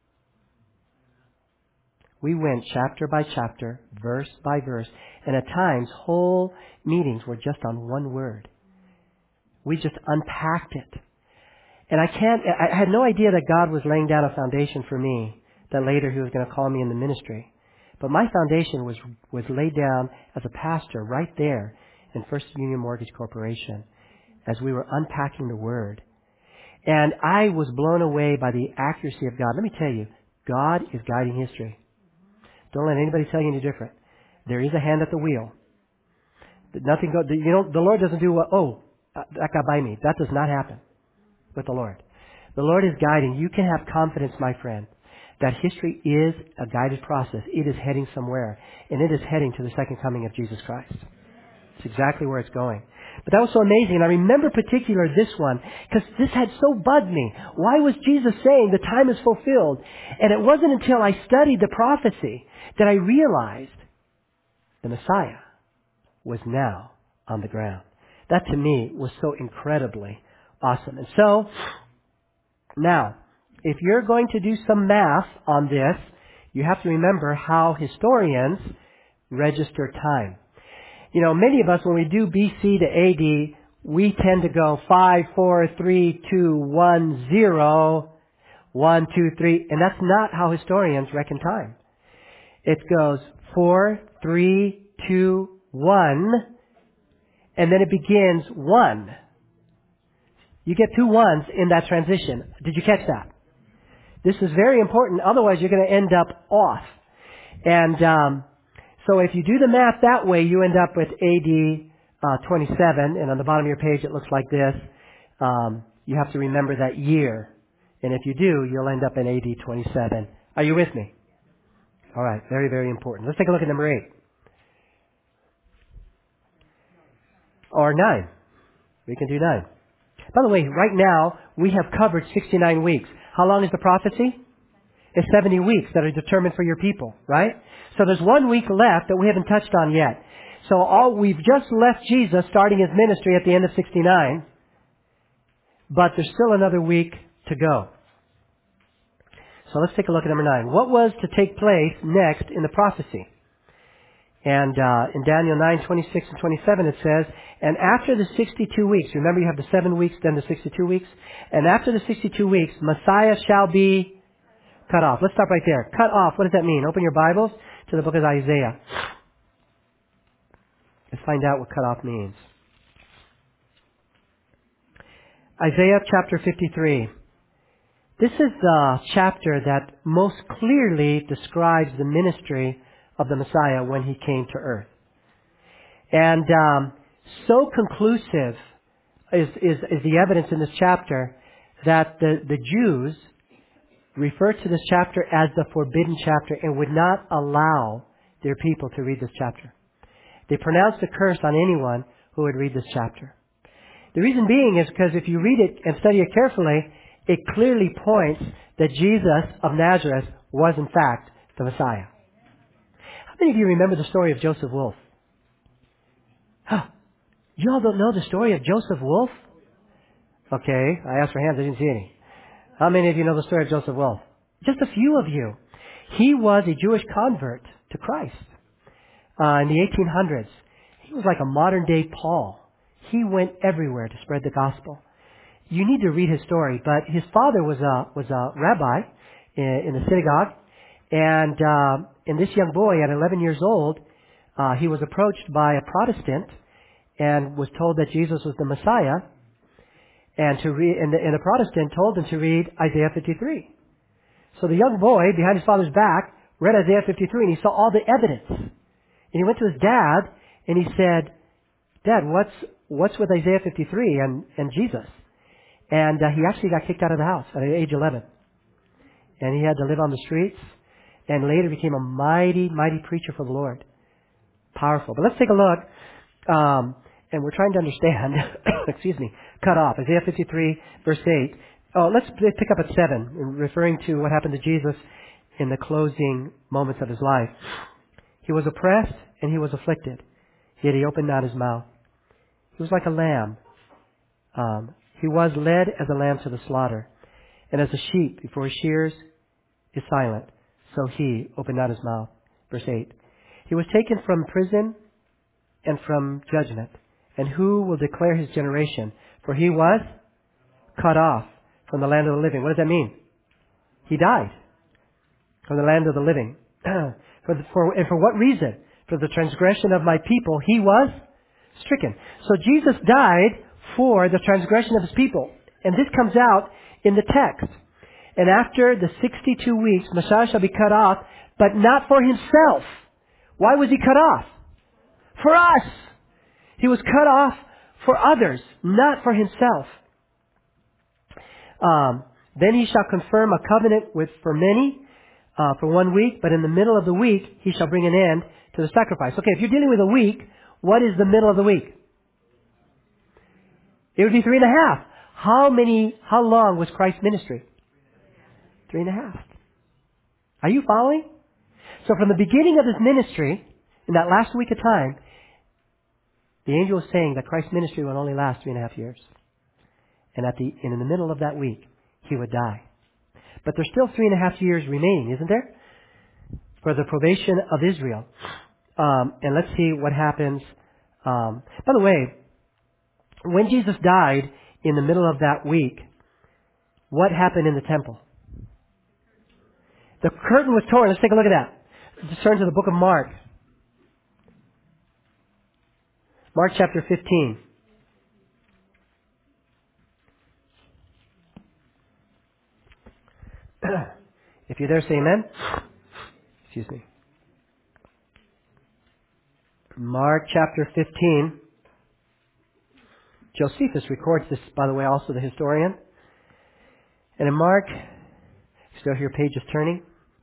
We went chapter by chapter, verse by verse, and at times whole meetings were just on one word. We just unpacked it. And I had no idea that God was laying down a foundation for me, that later He was going to call me in the ministry. But my foundation was laid down as a pastor right there in First Union Mortgage Corporation as we were unpacking the Word. And I was blown away by the accuracy of God. Let me tell you, God is guiding history. Don't let anybody tell you any different. There is a hand at the wheel. Nothing goes. You know, the Lord doesn't do what. That got by me. That does not happen with the Lord. The Lord is guiding. You can have confidence, my friend, that history is a guided process. It is heading somewhere, and it is heading to the second coming of Jesus Christ. It's exactly where it's going. But that was so amazing. And I remember particularly this one because this had so bugged me. Why was Jesus saying the time is fulfilled? And it wasn't until I studied the prophecy that I realized the Messiah was now on the ground. That to me was so incredibly awesome. And so, now, if you're going to do some math on this, you have to remember how historians register time. You know, many of us, when we do BC to AD, we tend to go 5, 4, 3, 2, 1, 0, 1, 2, 3, and that's not how historians reckon time. It goes 4, 3, 2, 1, and then it begins 1. You get 2 ones in that transition. Did you catch that? This is very important. Otherwise, you're going to end up off. And so if you do the math that way, you end up with AD 27. And on the bottom of your page, it looks like this. You have to remember that year. And if you do, you'll end up in AD 27. Are you with me? All right. Very, very important. Let's take a look at number 8. Or 9. We can do 9. By the way, right now, we have covered 69 weeks. How long is the prophecy? It's 70 weeks that are determined for your people, right? So there's 1 week left that we haven't touched on yet. So we've just left Jesus starting His ministry at the end of 69, but there's still another week to go. So let's take a look at number 9. What was to take place next in the prophecy? And in Daniel 9, 26 and 27 it says, and after the 62 weeks, remember you have the 7 weeks, then the 62 weeks, and after the 62 weeks, Messiah shall be cut off. Let's stop right there. Cut off, what does that mean? Open your Bibles to the book of Isaiah. Let's find out what cut off means. Isaiah chapter 53. This is the chapter that most clearly describes the ministry of the Messiah when He came to earth. And so conclusive is the evidence in this chapter that the Jews refer to this chapter as the forbidden chapter and would not allow their people to read this chapter. They pronounced a curse on anyone who would read this chapter. The reason being is because if you read it and study it carefully, it clearly points that Jesus of Nazareth was in fact the Messiah. How many of you remember the story of Joseph Wolf? Huh. You all don't know the story of Joseph Wolf? Okay, I asked for hands, I didn't see any. How many of you know the story of Joseph Wolf? Just a few of you. He was a Jewish convert to Christ in the 1800s. He was like a modern-day Paul. He went everywhere to spread the gospel. You need to read his story, but his father was a rabbi in the synagogue, and this young boy at 11 years old, he was approached by a Protestant and was told that Jesus was the Messiah, and the Protestant told him to read Isaiah 53. So the young boy, behind his father's back, read Isaiah 53, and he saw all the evidence. And he went to his dad, and he said, "Dad, what's with Isaiah 53 and Jesus?" And he actually got kicked out of the house at age 11. And he had to live on the streets, and later became a mighty, mighty preacher for the Lord. Powerful. But let's take a look, and we're trying to understand, cut off, Isaiah 53, verse 8. Oh, let's pick up at 7, referring to what happened to Jesus in the closing moments of his life. He was oppressed and he was afflicted, yet he opened not his mouth. He was like a lamb. He was led as a lamb to the slaughter, and as a sheep before his shears is silent, so he opened not his mouth. Verse 8. He was taken from prison and from judgment, and who will declare his generation? For he was cut off from the land of the living. What does that mean? He died from the land of the living. And for what reason? For the transgression of my people, he was stricken. So Jesus died for the transgression of his people. And this comes out in the text. And after the 62 weeks, Messiah shall be cut off, but not for himself. Why was he cut off? For us. He was cut off for others, not for himself. Then he shall confirm a covenant for many for 1 week, but in the middle of the week he shall bring an end to the sacrifice. Okay, if you're dealing with a week, what is the middle of the week? It would be 3.5. How long was Christ's ministry? 3.5. Are you following? So from the beginning of his ministry, in that last week of time, the angel was saying that Christ's ministry would only last 3.5 years. And in the middle of that week, he would die. But there's still 3.5 years remaining, isn't there? For the probation of Israel. And let's see what happens. By the way, when Jesus died in the middle of that week, what happened in the temple? The curtain was torn. Let's take a look at that. Let's turn to the book of Mark. Mark chapter 15. If you're there, say amen. Excuse me. Mark chapter 15. Josephus records this, by the way, also the historian. And in Mark, still hear pages turning.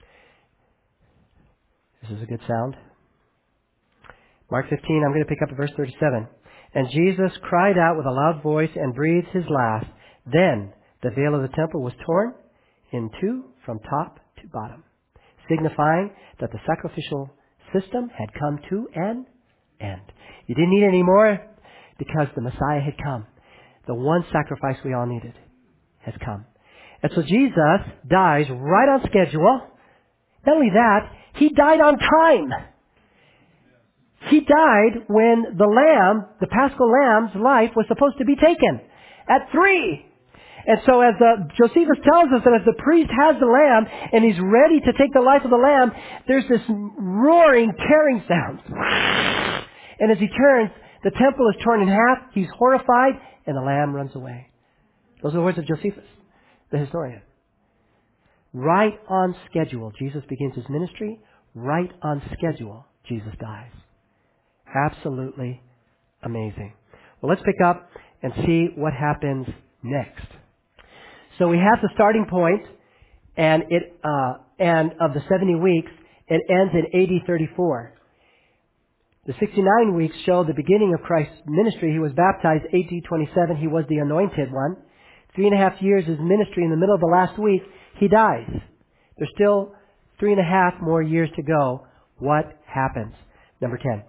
This is a good sound. Mark 15, I'm going to pick up at verse 37. And Jesus cried out with a loud voice and breathed his last. Then the veil of the temple was torn in two from top to bottom, signifying that the sacrificial system had come to an end. You didn't need any more because the Messiah had come. The one sacrifice we all needed has come. And so Jesus dies right on schedule. Not only that, he died on time. He died when the Paschal Lamb's life was supposed to be taken at 3. And so as Josephus tells us that as the priest has the lamb and he's ready to take the life of the lamb, there's this roaring, tearing sound. And as he turns, the temple is torn in half. He's horrified, and the lamb runs away. Those are the words of Josephus, the historian. Right on schedule, Jesus begins his ministry. Right on schedule, Jesus dies. Absolutely amazing. Well, let's pick up and see what happens next. So we have the starting point, and of the 70 weeks, it ends in AD 34. The 69 weeks show the beginning of Christ's ministry. He was baptized AD 27. He was the anointed one. 3.5 years is ministry. In the middle of the last week, he dies. There's still 3.5 more years to go. What happens? Number 10.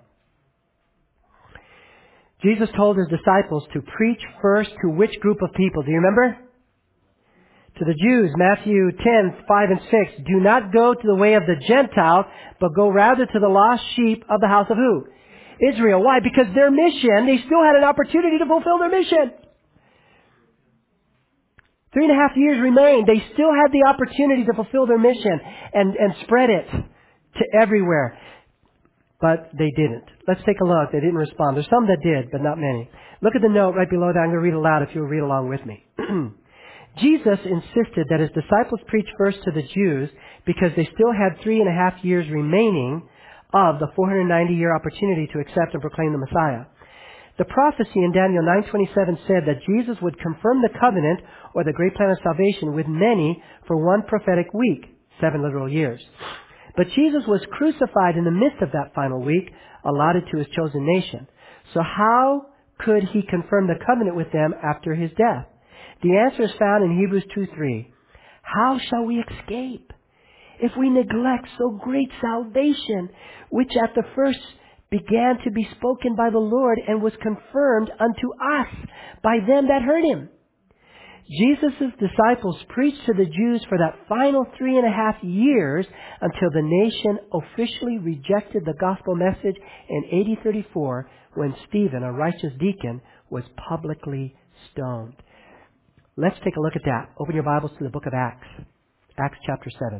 Jesus told his disciples to preach first to which group of people? Do you remember? To the Jews, Matthew 10, 5 and 6. Do not go to the way of the Gentiles, but go rather to the lost sheep of the house of who? Israel. Why? Because their mission, they still had an opportunity to fulfill their mission. 3.5 years remained. They still had the opportunity to fulfill their mission and spread it to everywhere. But they didn't. Let's take a look. They didn't respond. There's some that did, but not many. Look at the note right below that. I'm going to read aloud if you'll read along with me. Jesus insisted that his disciples preach first to the Jews because they still had 3.5 years remaining of the 490-year opportunity to accept and proclaim the Messiah. The prophecy in Daniel 9:27 said that Jesus would confirm the covenant or the great plan of salvation with many for one prophetic week, 7 literal years. But Jesus was crucified in the midst of that final week allotted to his chosen nation. So how could he confirm the covenant with them after his death? The answer is found in Hebrews 2:3. How shall we escape if we neglect so great salvation, which at the first began to be spoken by the Lord and was confirmed unto us by them that heard him? Jesus' disciples preached to the Jews for that final 3.5 years until the nation officially rejected the gospel message in AD 34 when Stephen, a righteous deacon, was publicly stoned. Let's take a look at that. Open your Bibles to the book of Acts. Acts chapter 7.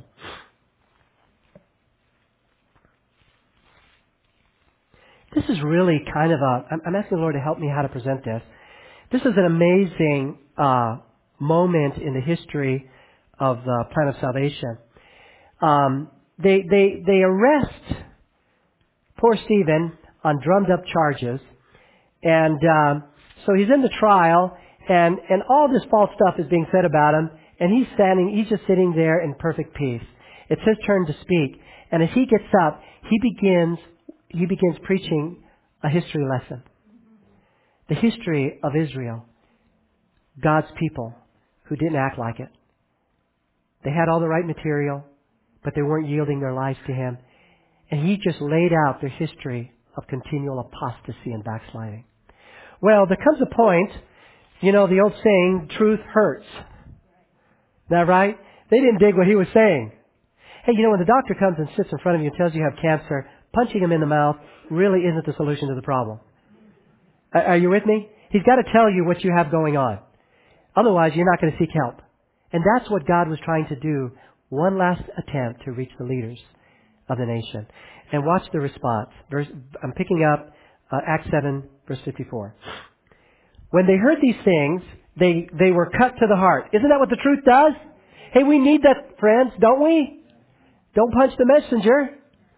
This is really kind of I'm asking the Lord to help me how to present this. This is an amazing moment in the history of the plan of salvation. They arrest poor Stephen on drummed up charges, and so he's in the trial, and all this false stuff is being said about him, and he's just sitting there in perfect peace. It's his turn to speak, and as he gets up, he begins preaching a history lesson. The history of Israel, God's people who didn't act like it. They had all the right material, but they weren't yielding their lives to him. And he just laid out their history of continual apostasy and backsliding. Well, there comes a point, the old saying, truth hurts. Is that right? They didn't dig what he was saying. Hey, when the doctor comes and sits in front of you and tells you you have cancer, punching him in the mouth really isn't the solution to the problem. Are you with me? He's got to tell you what you have going on. Otherwise, you're not going to seek help. And that's what God was trying to do. One last attempt to reach the leaders of the nation. And watch the response. I'm picking up Acts 7, verse 54. When they heard these things, they were cut to the heart. Isn't that what the truth does? Hey, we need that, friends, don't we? Don't punch the messenger.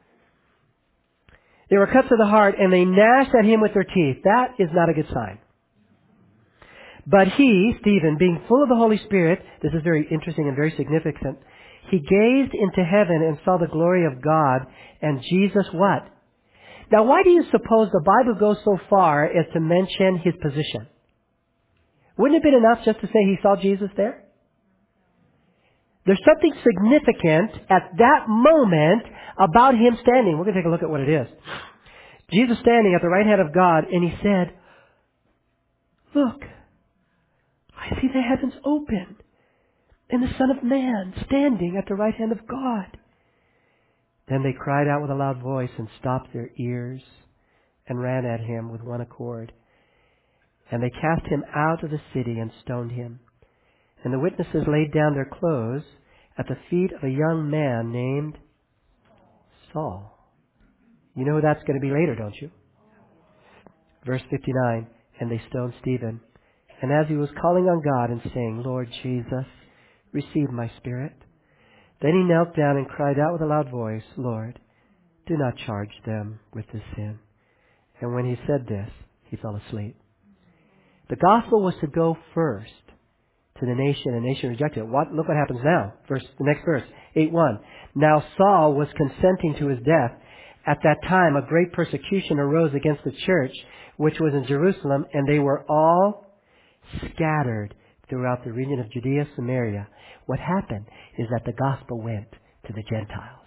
They were cut to the heart, and they gnashed at him with their teeth. That is not a good sign. But he, Stephen, being full of the Holy Spirit, this is very interesting and very significant, he gazed into heaven and saw the glory of God and Jesus what? Now, why do you suppose the Bible goes so far as to mention his position? Wouldn't it have been enough just to say he saw Jesus there? There's something significant at that moment about him standing. We're going to take a look at what it is. Jesus standing at the right hand of God, and he said, look, I see the heavens open, and the Son of Man standing at the right hand of God. Then they cried out with a loud voice and stopped their ears and ran at him with one accord. And they cast him out of the city and stoned him. And the witnesses laid down their clothes at the feet of a young man named Saul. You know who that's going to be later, don't you? Verse 59, and they stoned Stephen. And as he was calling on God and saying, Lord Jesus, receive my spirit. Then he knelt down and cried out with a loud voice, Lord, do not charge them with this sin. And when he said this, he fell asleep. The gospel was to go first to the nation, and the nation rejected it. Look what happens now. The next verse, 8:1. Now Saul was consenting to his death, At that time, a great persecution arose against the church, which was in Jerusalem, and they were all scattered throughout the region of Judea, Samaria. What happened is that the gospel went to the Gentiles.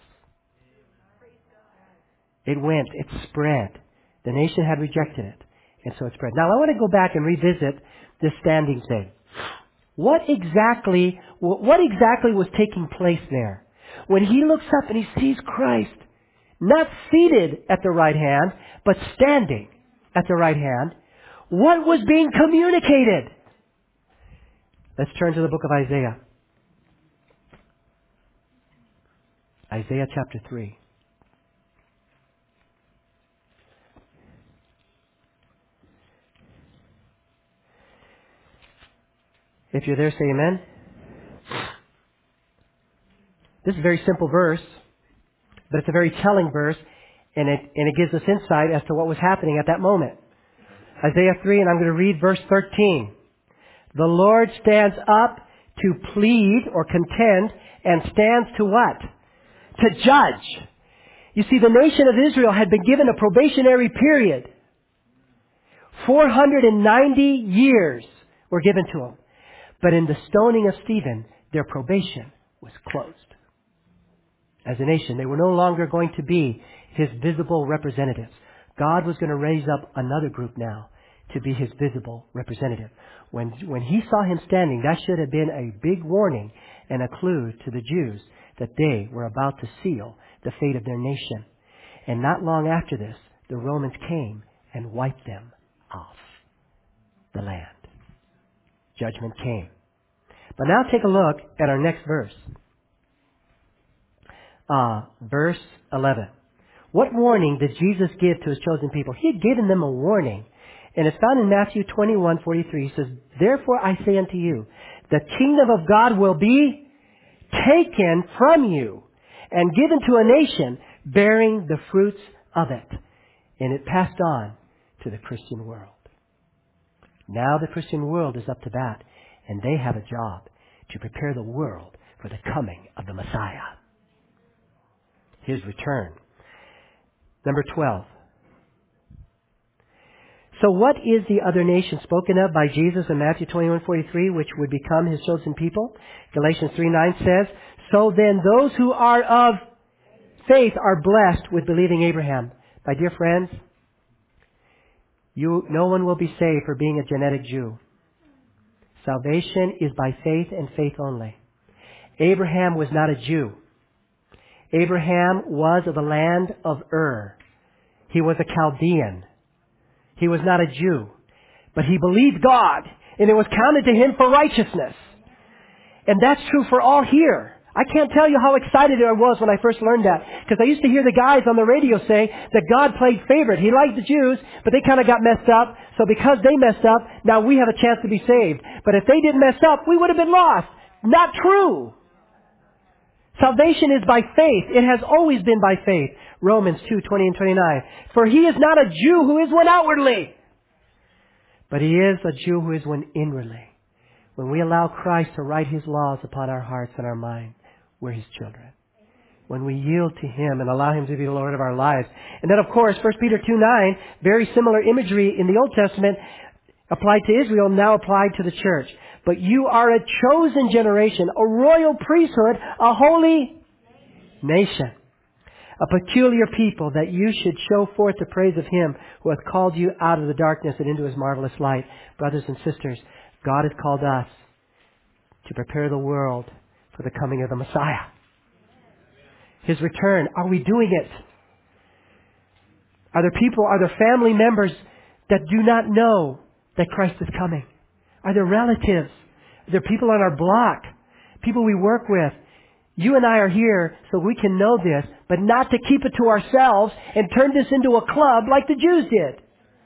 It spread. The nation had rejected it, and so it spread. Now I want to go back and revisit this standing thing. What exactly was taking place there? When he looks up and he sees Christ, not seated at the right hand, but standing at the right hand, what was being communicated? Let's turn to the book of Isaiah. Isaiah chapter 3. If you're there, say amen. This is a very simple verse, but it's a very telling verse, and it gives us insight as to what was happening at that moment. Isaiah 3, and I'm going to read verse 13. The Lord stands up to plead or contend, and stands to what? To judge. You see, the nation of Israel had been given a probationary period. 490 years were given to them. But in the stoning of Stephen, their probation was closed. As a nation, they were no longer going to be his visible representatives. God was going to raise up another group now to be his visible representative. When he saw him standing, that should have been a big warning and a clue to the Jews that they were about to seal the fate of their nation. And not long after this, the Romans came and wiped them off the land. Judgment came. But now take a look at our next verse. Verse 11. What warning did Jesus give to his chosen people? He had given them a warning. And it's found in Matthew 21:43. He says, Therefore I say unto you, the kingdom of God will be taken from you and given to a nation bearing the fruits of it. And it passed on to the Christian world. Now the Christian world is up to bat, and they have a job to prepare the world for the coming of the Messiah. His return. Number 12. So what is the other nation spoken of by Jesus in Matthew 21:43, which would become his chosen people? Galatians 3:9 says, So then those who are of faith are blessed with believing Abraham. My dear friends, no one will be saved for being a genetic Jew. Salvation is by faith and faith only. Abraham was not a Jew. Abraham was of the land of Ur. He was a Chaldean. He was not a Jew. But he believed God, and it was counted to him for righteousness. And that's true for all here. I can't tell you how excited I was when I first learned that. Because I used to hear the guys on the radio say that God played favorite. He liked the Jews, but they kind of got messed up. So because they messed up, now we have a chance to be saved. But if they didn't mess up, we would have been lost. Not true. Salvation is by faith. It has always been by faith. Romans 2:20 and 29. For he is not a Jew who is one outwardly, but he is a Jew who is one inwardly. When we allow Christ to write his laws upon our hearts and our mind, we're his children. When we yield to him and allow him to be the Lord of our lives. And then, of course, 1 Peter 2:9, very similar imagery in the Old Testament, applied to Israel, now applied to the church. But you are a chosen generation, a royal priesthood, a holy nation, a peculiar people, that you should show forth the praise of him who hath called you out of the darkness and into his marvelous light. Brothers and sisters, God has called us to prepare the world for the coming of the Messiah. His return. Are we doing it? Are there family members that do not know that Christ is coming? Are there relatives? Are there people on our block? People we work with? You and I are here so we can know this, but not to keep it to ourselves and turn this into a club like the Jews did.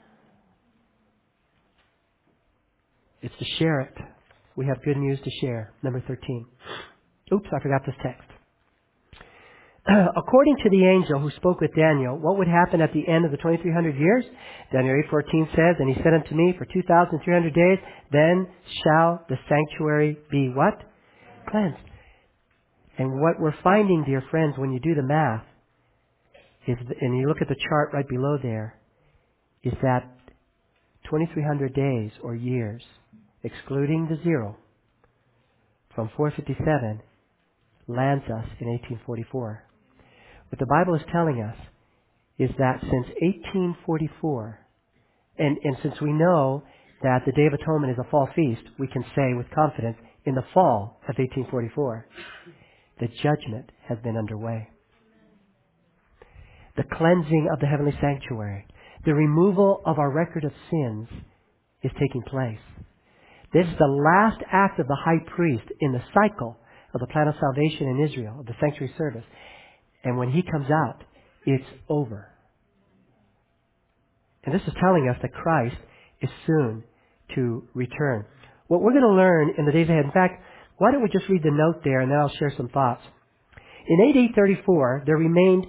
It's to share it. We have good news to share. Number 13. Oops, I forgot this text. According to the angel who spoke with Daniel, what would happen at the end of the 2300 years? Daniel 8:14 says, And he said unto me, For 2,300 days, then shall the sanctuary be what? Cleansed. And what we're finding, dear friends, when you do the math, and you look at the chart right below there, is that 2,300 days or years, excluding the zero, from 457 lands us in 1844. What the Bible is telling us is that since 1844, and since we know that the Day of Atonement is a fall feast, we can say with confidence, in the fall of 1844, the judgment has been underway. The cleansing of the heavenly sanctuary, the removal of our record of sins is taking place. This is the last act of the high priest in the cycle of the plan of salvation in Israel, of the sanctuary service. And when he comes out, it's over. And this is telling us that Christ is soon to return. What we're going to learn in the days ahead, in fact, why don't we just read the note there and then I'll share some thoughts. In AD 834, there remained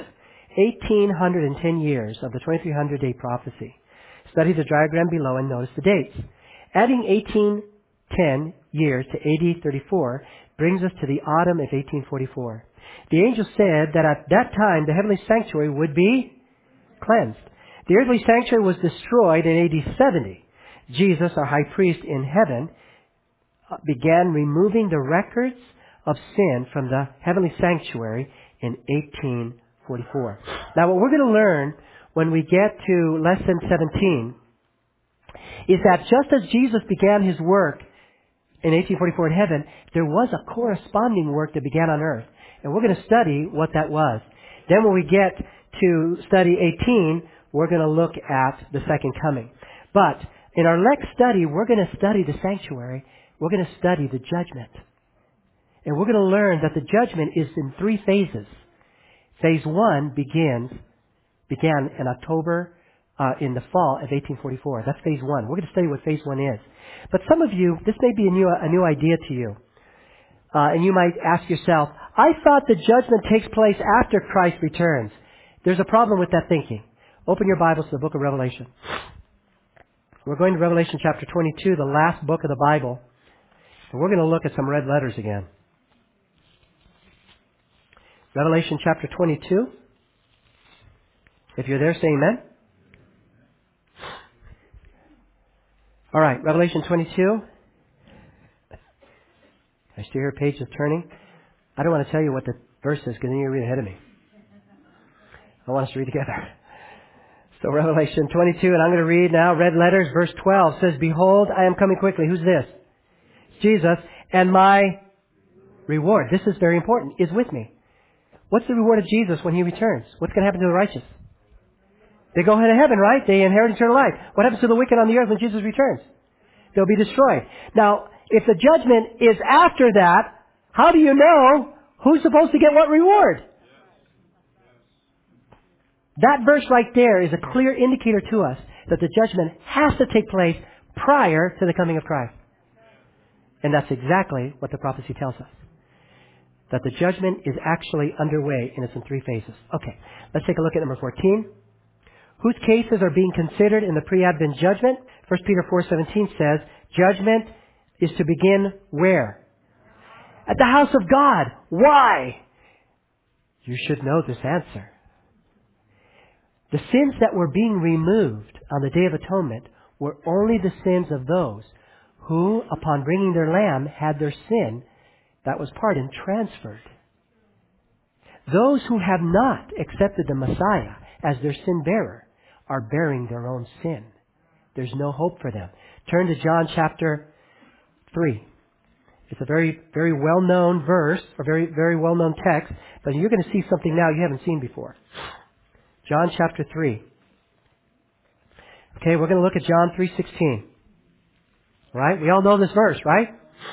1,810 years of the 2,300-day prophecy. Study the diagram below and notice the dates. Adding 1810 years to AD 34 brings us to the autumn of 1844. The angel said that at that time the heavenly sanctuary would be cleansed. The earthly sanctuary was destroyed in AD 70. Jesus, our high priest in heaven, began removing the records of sin from the heavenly sanctuary in 1844. Now, what we're going to learn when we get to lesson 17 is that just as Jesus began his work in 1844 in heaven, there was a corresponding work that began on earth. And we're going to study what that was. Then when we get to study 18, we're going to look at the second coming. But in our next study, we're going to study the sanctuary. We're going to study the judgment. And we're going to learn that the judgment is in three phases. Phase 1 began in October, in the fall of 1844. That's phase 1. We're going to study what phase 1 is. But some of you, this may be a new idea to you. And you might ask yourself, I thought the judgment takes place after Christ returns. There's a problem with that thinking. Open your Bibles to the book of Revelation. We're going to Revelation chapter 22, the last book of the Bible. And we're going to look at some red letters again. Revelation chapter 22. If you're there, say amen. All right, Revelation 22. I still hear pages turning. I don't want to tell you what the verse is because then you'll read ahead of me. I want us to read together. So Revelation 22, and I'm going to read now, red letters, verse 12 says, Behold, I am coming quickly. Who's this? Jesus. And my reward, this is very important, is with me. What's the reward of Jesus when he returns? What's going to happen to the righteous? They go into heaven, right? They inherit eternal life. What happens to the wicked on the earth when Jesus returns? They'll be destroyed. Now, if the judgment is after that, how do you know who's supposed to get what reward? That verse right there is a clear indicator to us that the judgment has to take place prior to the coming of Christ. And that's exactly what the prophecy tells us. That the judgment is actually underway and it's in three phases. Okay, let's take a look at number 14. Whose cases are being considered in the pre-Advent judgment? 1 Peter 4:17 says, judgment is to begin where? At the house of God. Why? You should know this answer. The sins that were being removed on the Day of Atonement were only the sins of those who, upon bringing their lamb, had their sin that was pardoned transferred. Those who have not accepted the Messiah as their sin bearer are bearing their own sin. There's no hope for them. Turn to John chapter 3. It's a very, very well-known verse, a very, very well-known text, but you're going to see something now you haven't seen before. John chapter 3. Okay, we're going to look at John 3:16. Right? We all know this verse, right?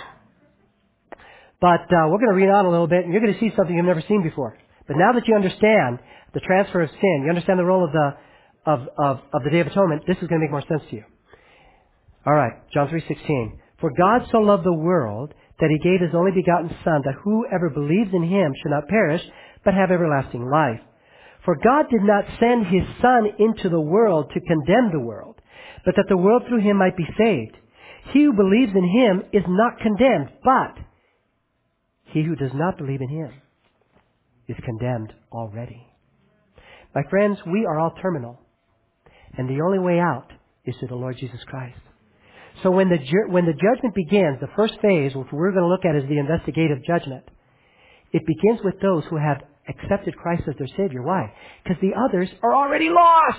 But we're going to read on a little bit, and you're going to see something you've never seen before. But now that you understand the transfer of sin, you understand the role of the Day of Atonement, this is going to make more sense to you. All right, John 3:16. For God so loved the world that he gave his only begotten Son, that whoever believes in him should not perish, but have everlasting life. For God did not send his Son into the world to condemn the world, but that the world through him might be saved. He who believes in him is not condemned, but he who does not believe in him is condemned already. My friends, we are all terminal. And the only way out is to the Lord Jesus Christ. So when the judgment begins, the first phase, which we're going to look at, is the investigative judgment. It begins with those who have accepted Christ as their Savior. Why? Because the others are already lost.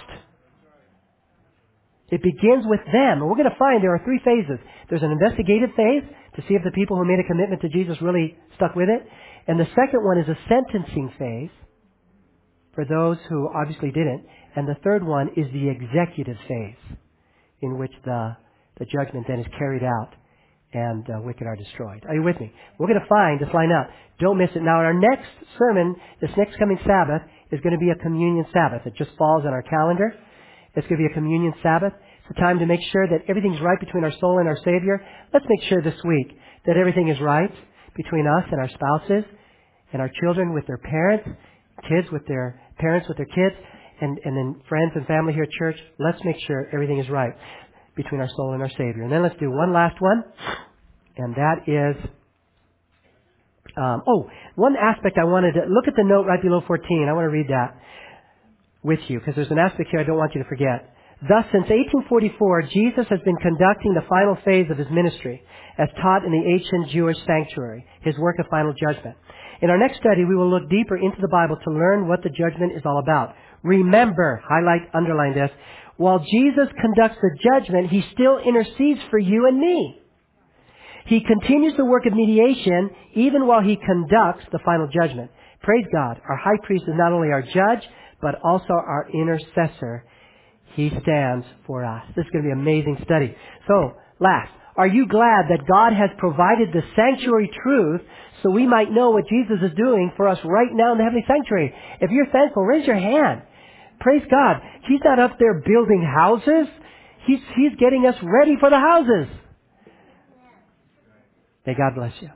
It begins with them. And we're going to find there are three phases. There's an investigative phase to see if the people who made a commitment to Jesus really stuck with it. And the second one is a sentencing phase for those who obviously didn't. And the third one is the executive phase in which the judgment then is carried out and wicked are destroyed. Are you with me? We're going to find this line up. Don't miss it. Now, our next sermon, this next coming Sabbath, is going to be a communion Sabbath. It just falls on our calendar. It's going to be a communion Sabbath. It's a time to make sure that everything's right between our soul and our Savior. Let's make sure this week that everything is right between us and our spouses, and our children with their parents, kids with their parents with their kids, and then friends and family here at church. Let's make sure everything is right between our soul and our Savior. And then let's do one last one, and that is, one aspect I wanted to, look at the note right below 14. I want to read that with you, because there's an aspect here I don't want you to forget. Thus, since 1844, Jesus has been conducting the final phase of his ministry, as taught in the ancient Jewish sanctuary, his work of final judgment. In our next study, we will look deeper into the Bible to learn what the judgment is all about. Remember, highlight, underline this, while Jesus conducts the judgment, he still intercedes for you and me. He continues the work of mediation even while he conducts the final judgment. Praise God. Our high priest is not only our judge, but also our intercessor. He stands for us. This is going to be an amazing study. So, last, are you glad that God has provided the sanctuary truth so we might know what Jesus is doing for us right now in the heavenly sanctuary? If you're thankful, raise your hand. Praise God. He's not up there building houses. He's getting us ready for the houses. May God bless you.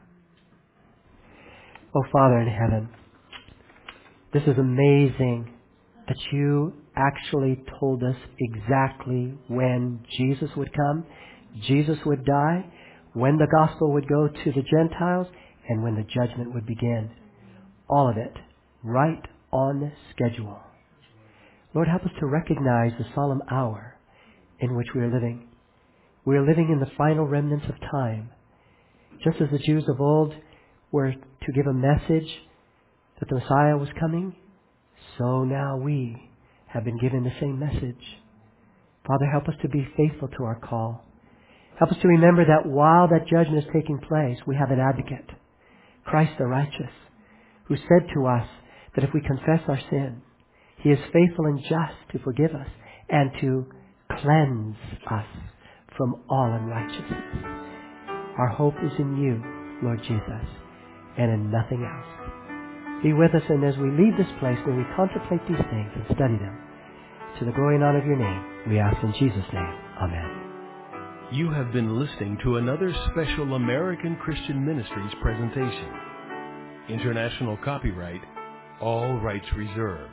Oh, Father in heaven, this is amazing that you actually told us exactly when Jesus would come, Jesus would die, when the gospel would go to the Gentiles, and when the judgment would begin. All of it right on schedule. Lord, help us to recognize the solemn hour in which we are living. We are living in the final remnants of time. Just as the Jews of old were to give a message that the Messiah was coming, so now we have been given the same message. Father, help us to be faithful to our call. Help us to remember that while that judgment is taking place, we have an advocate, Christ the righteous, who said to us that if we confess our sin, he is faithful and just to forgive us and to cleanse us from all unrighteousness. Our hope is in you, Lord Jesus, and in nothing else. Be with us, and as we leave this place, may we contemplate these things and study them. To the glory and honor of your name, we ask in Jesus' name. Amen. You have been listening to another special American Christian Ministries presentation. International copyright, all rights reserved.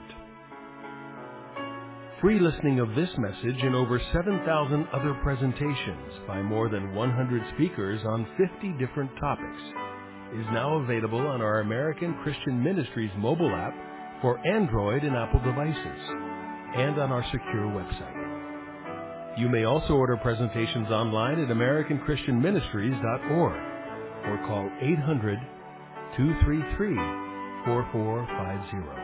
Free listening of this message and over 7,000 other presentations by more than 100 speakers on 50 different topics is now available on our American Christian Ministries mobile app for Android and Apple devices and on our secure website. You may also order presentations online at AmericanChristianMinistries.org or call 800-233-4450.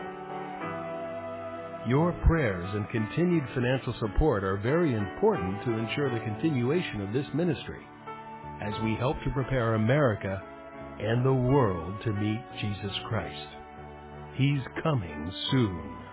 Your prayers and continued financial support are very important to ensure the continuation of this ministry as we help to prepare America and the world to meet Jesus Christ. He's coming soon.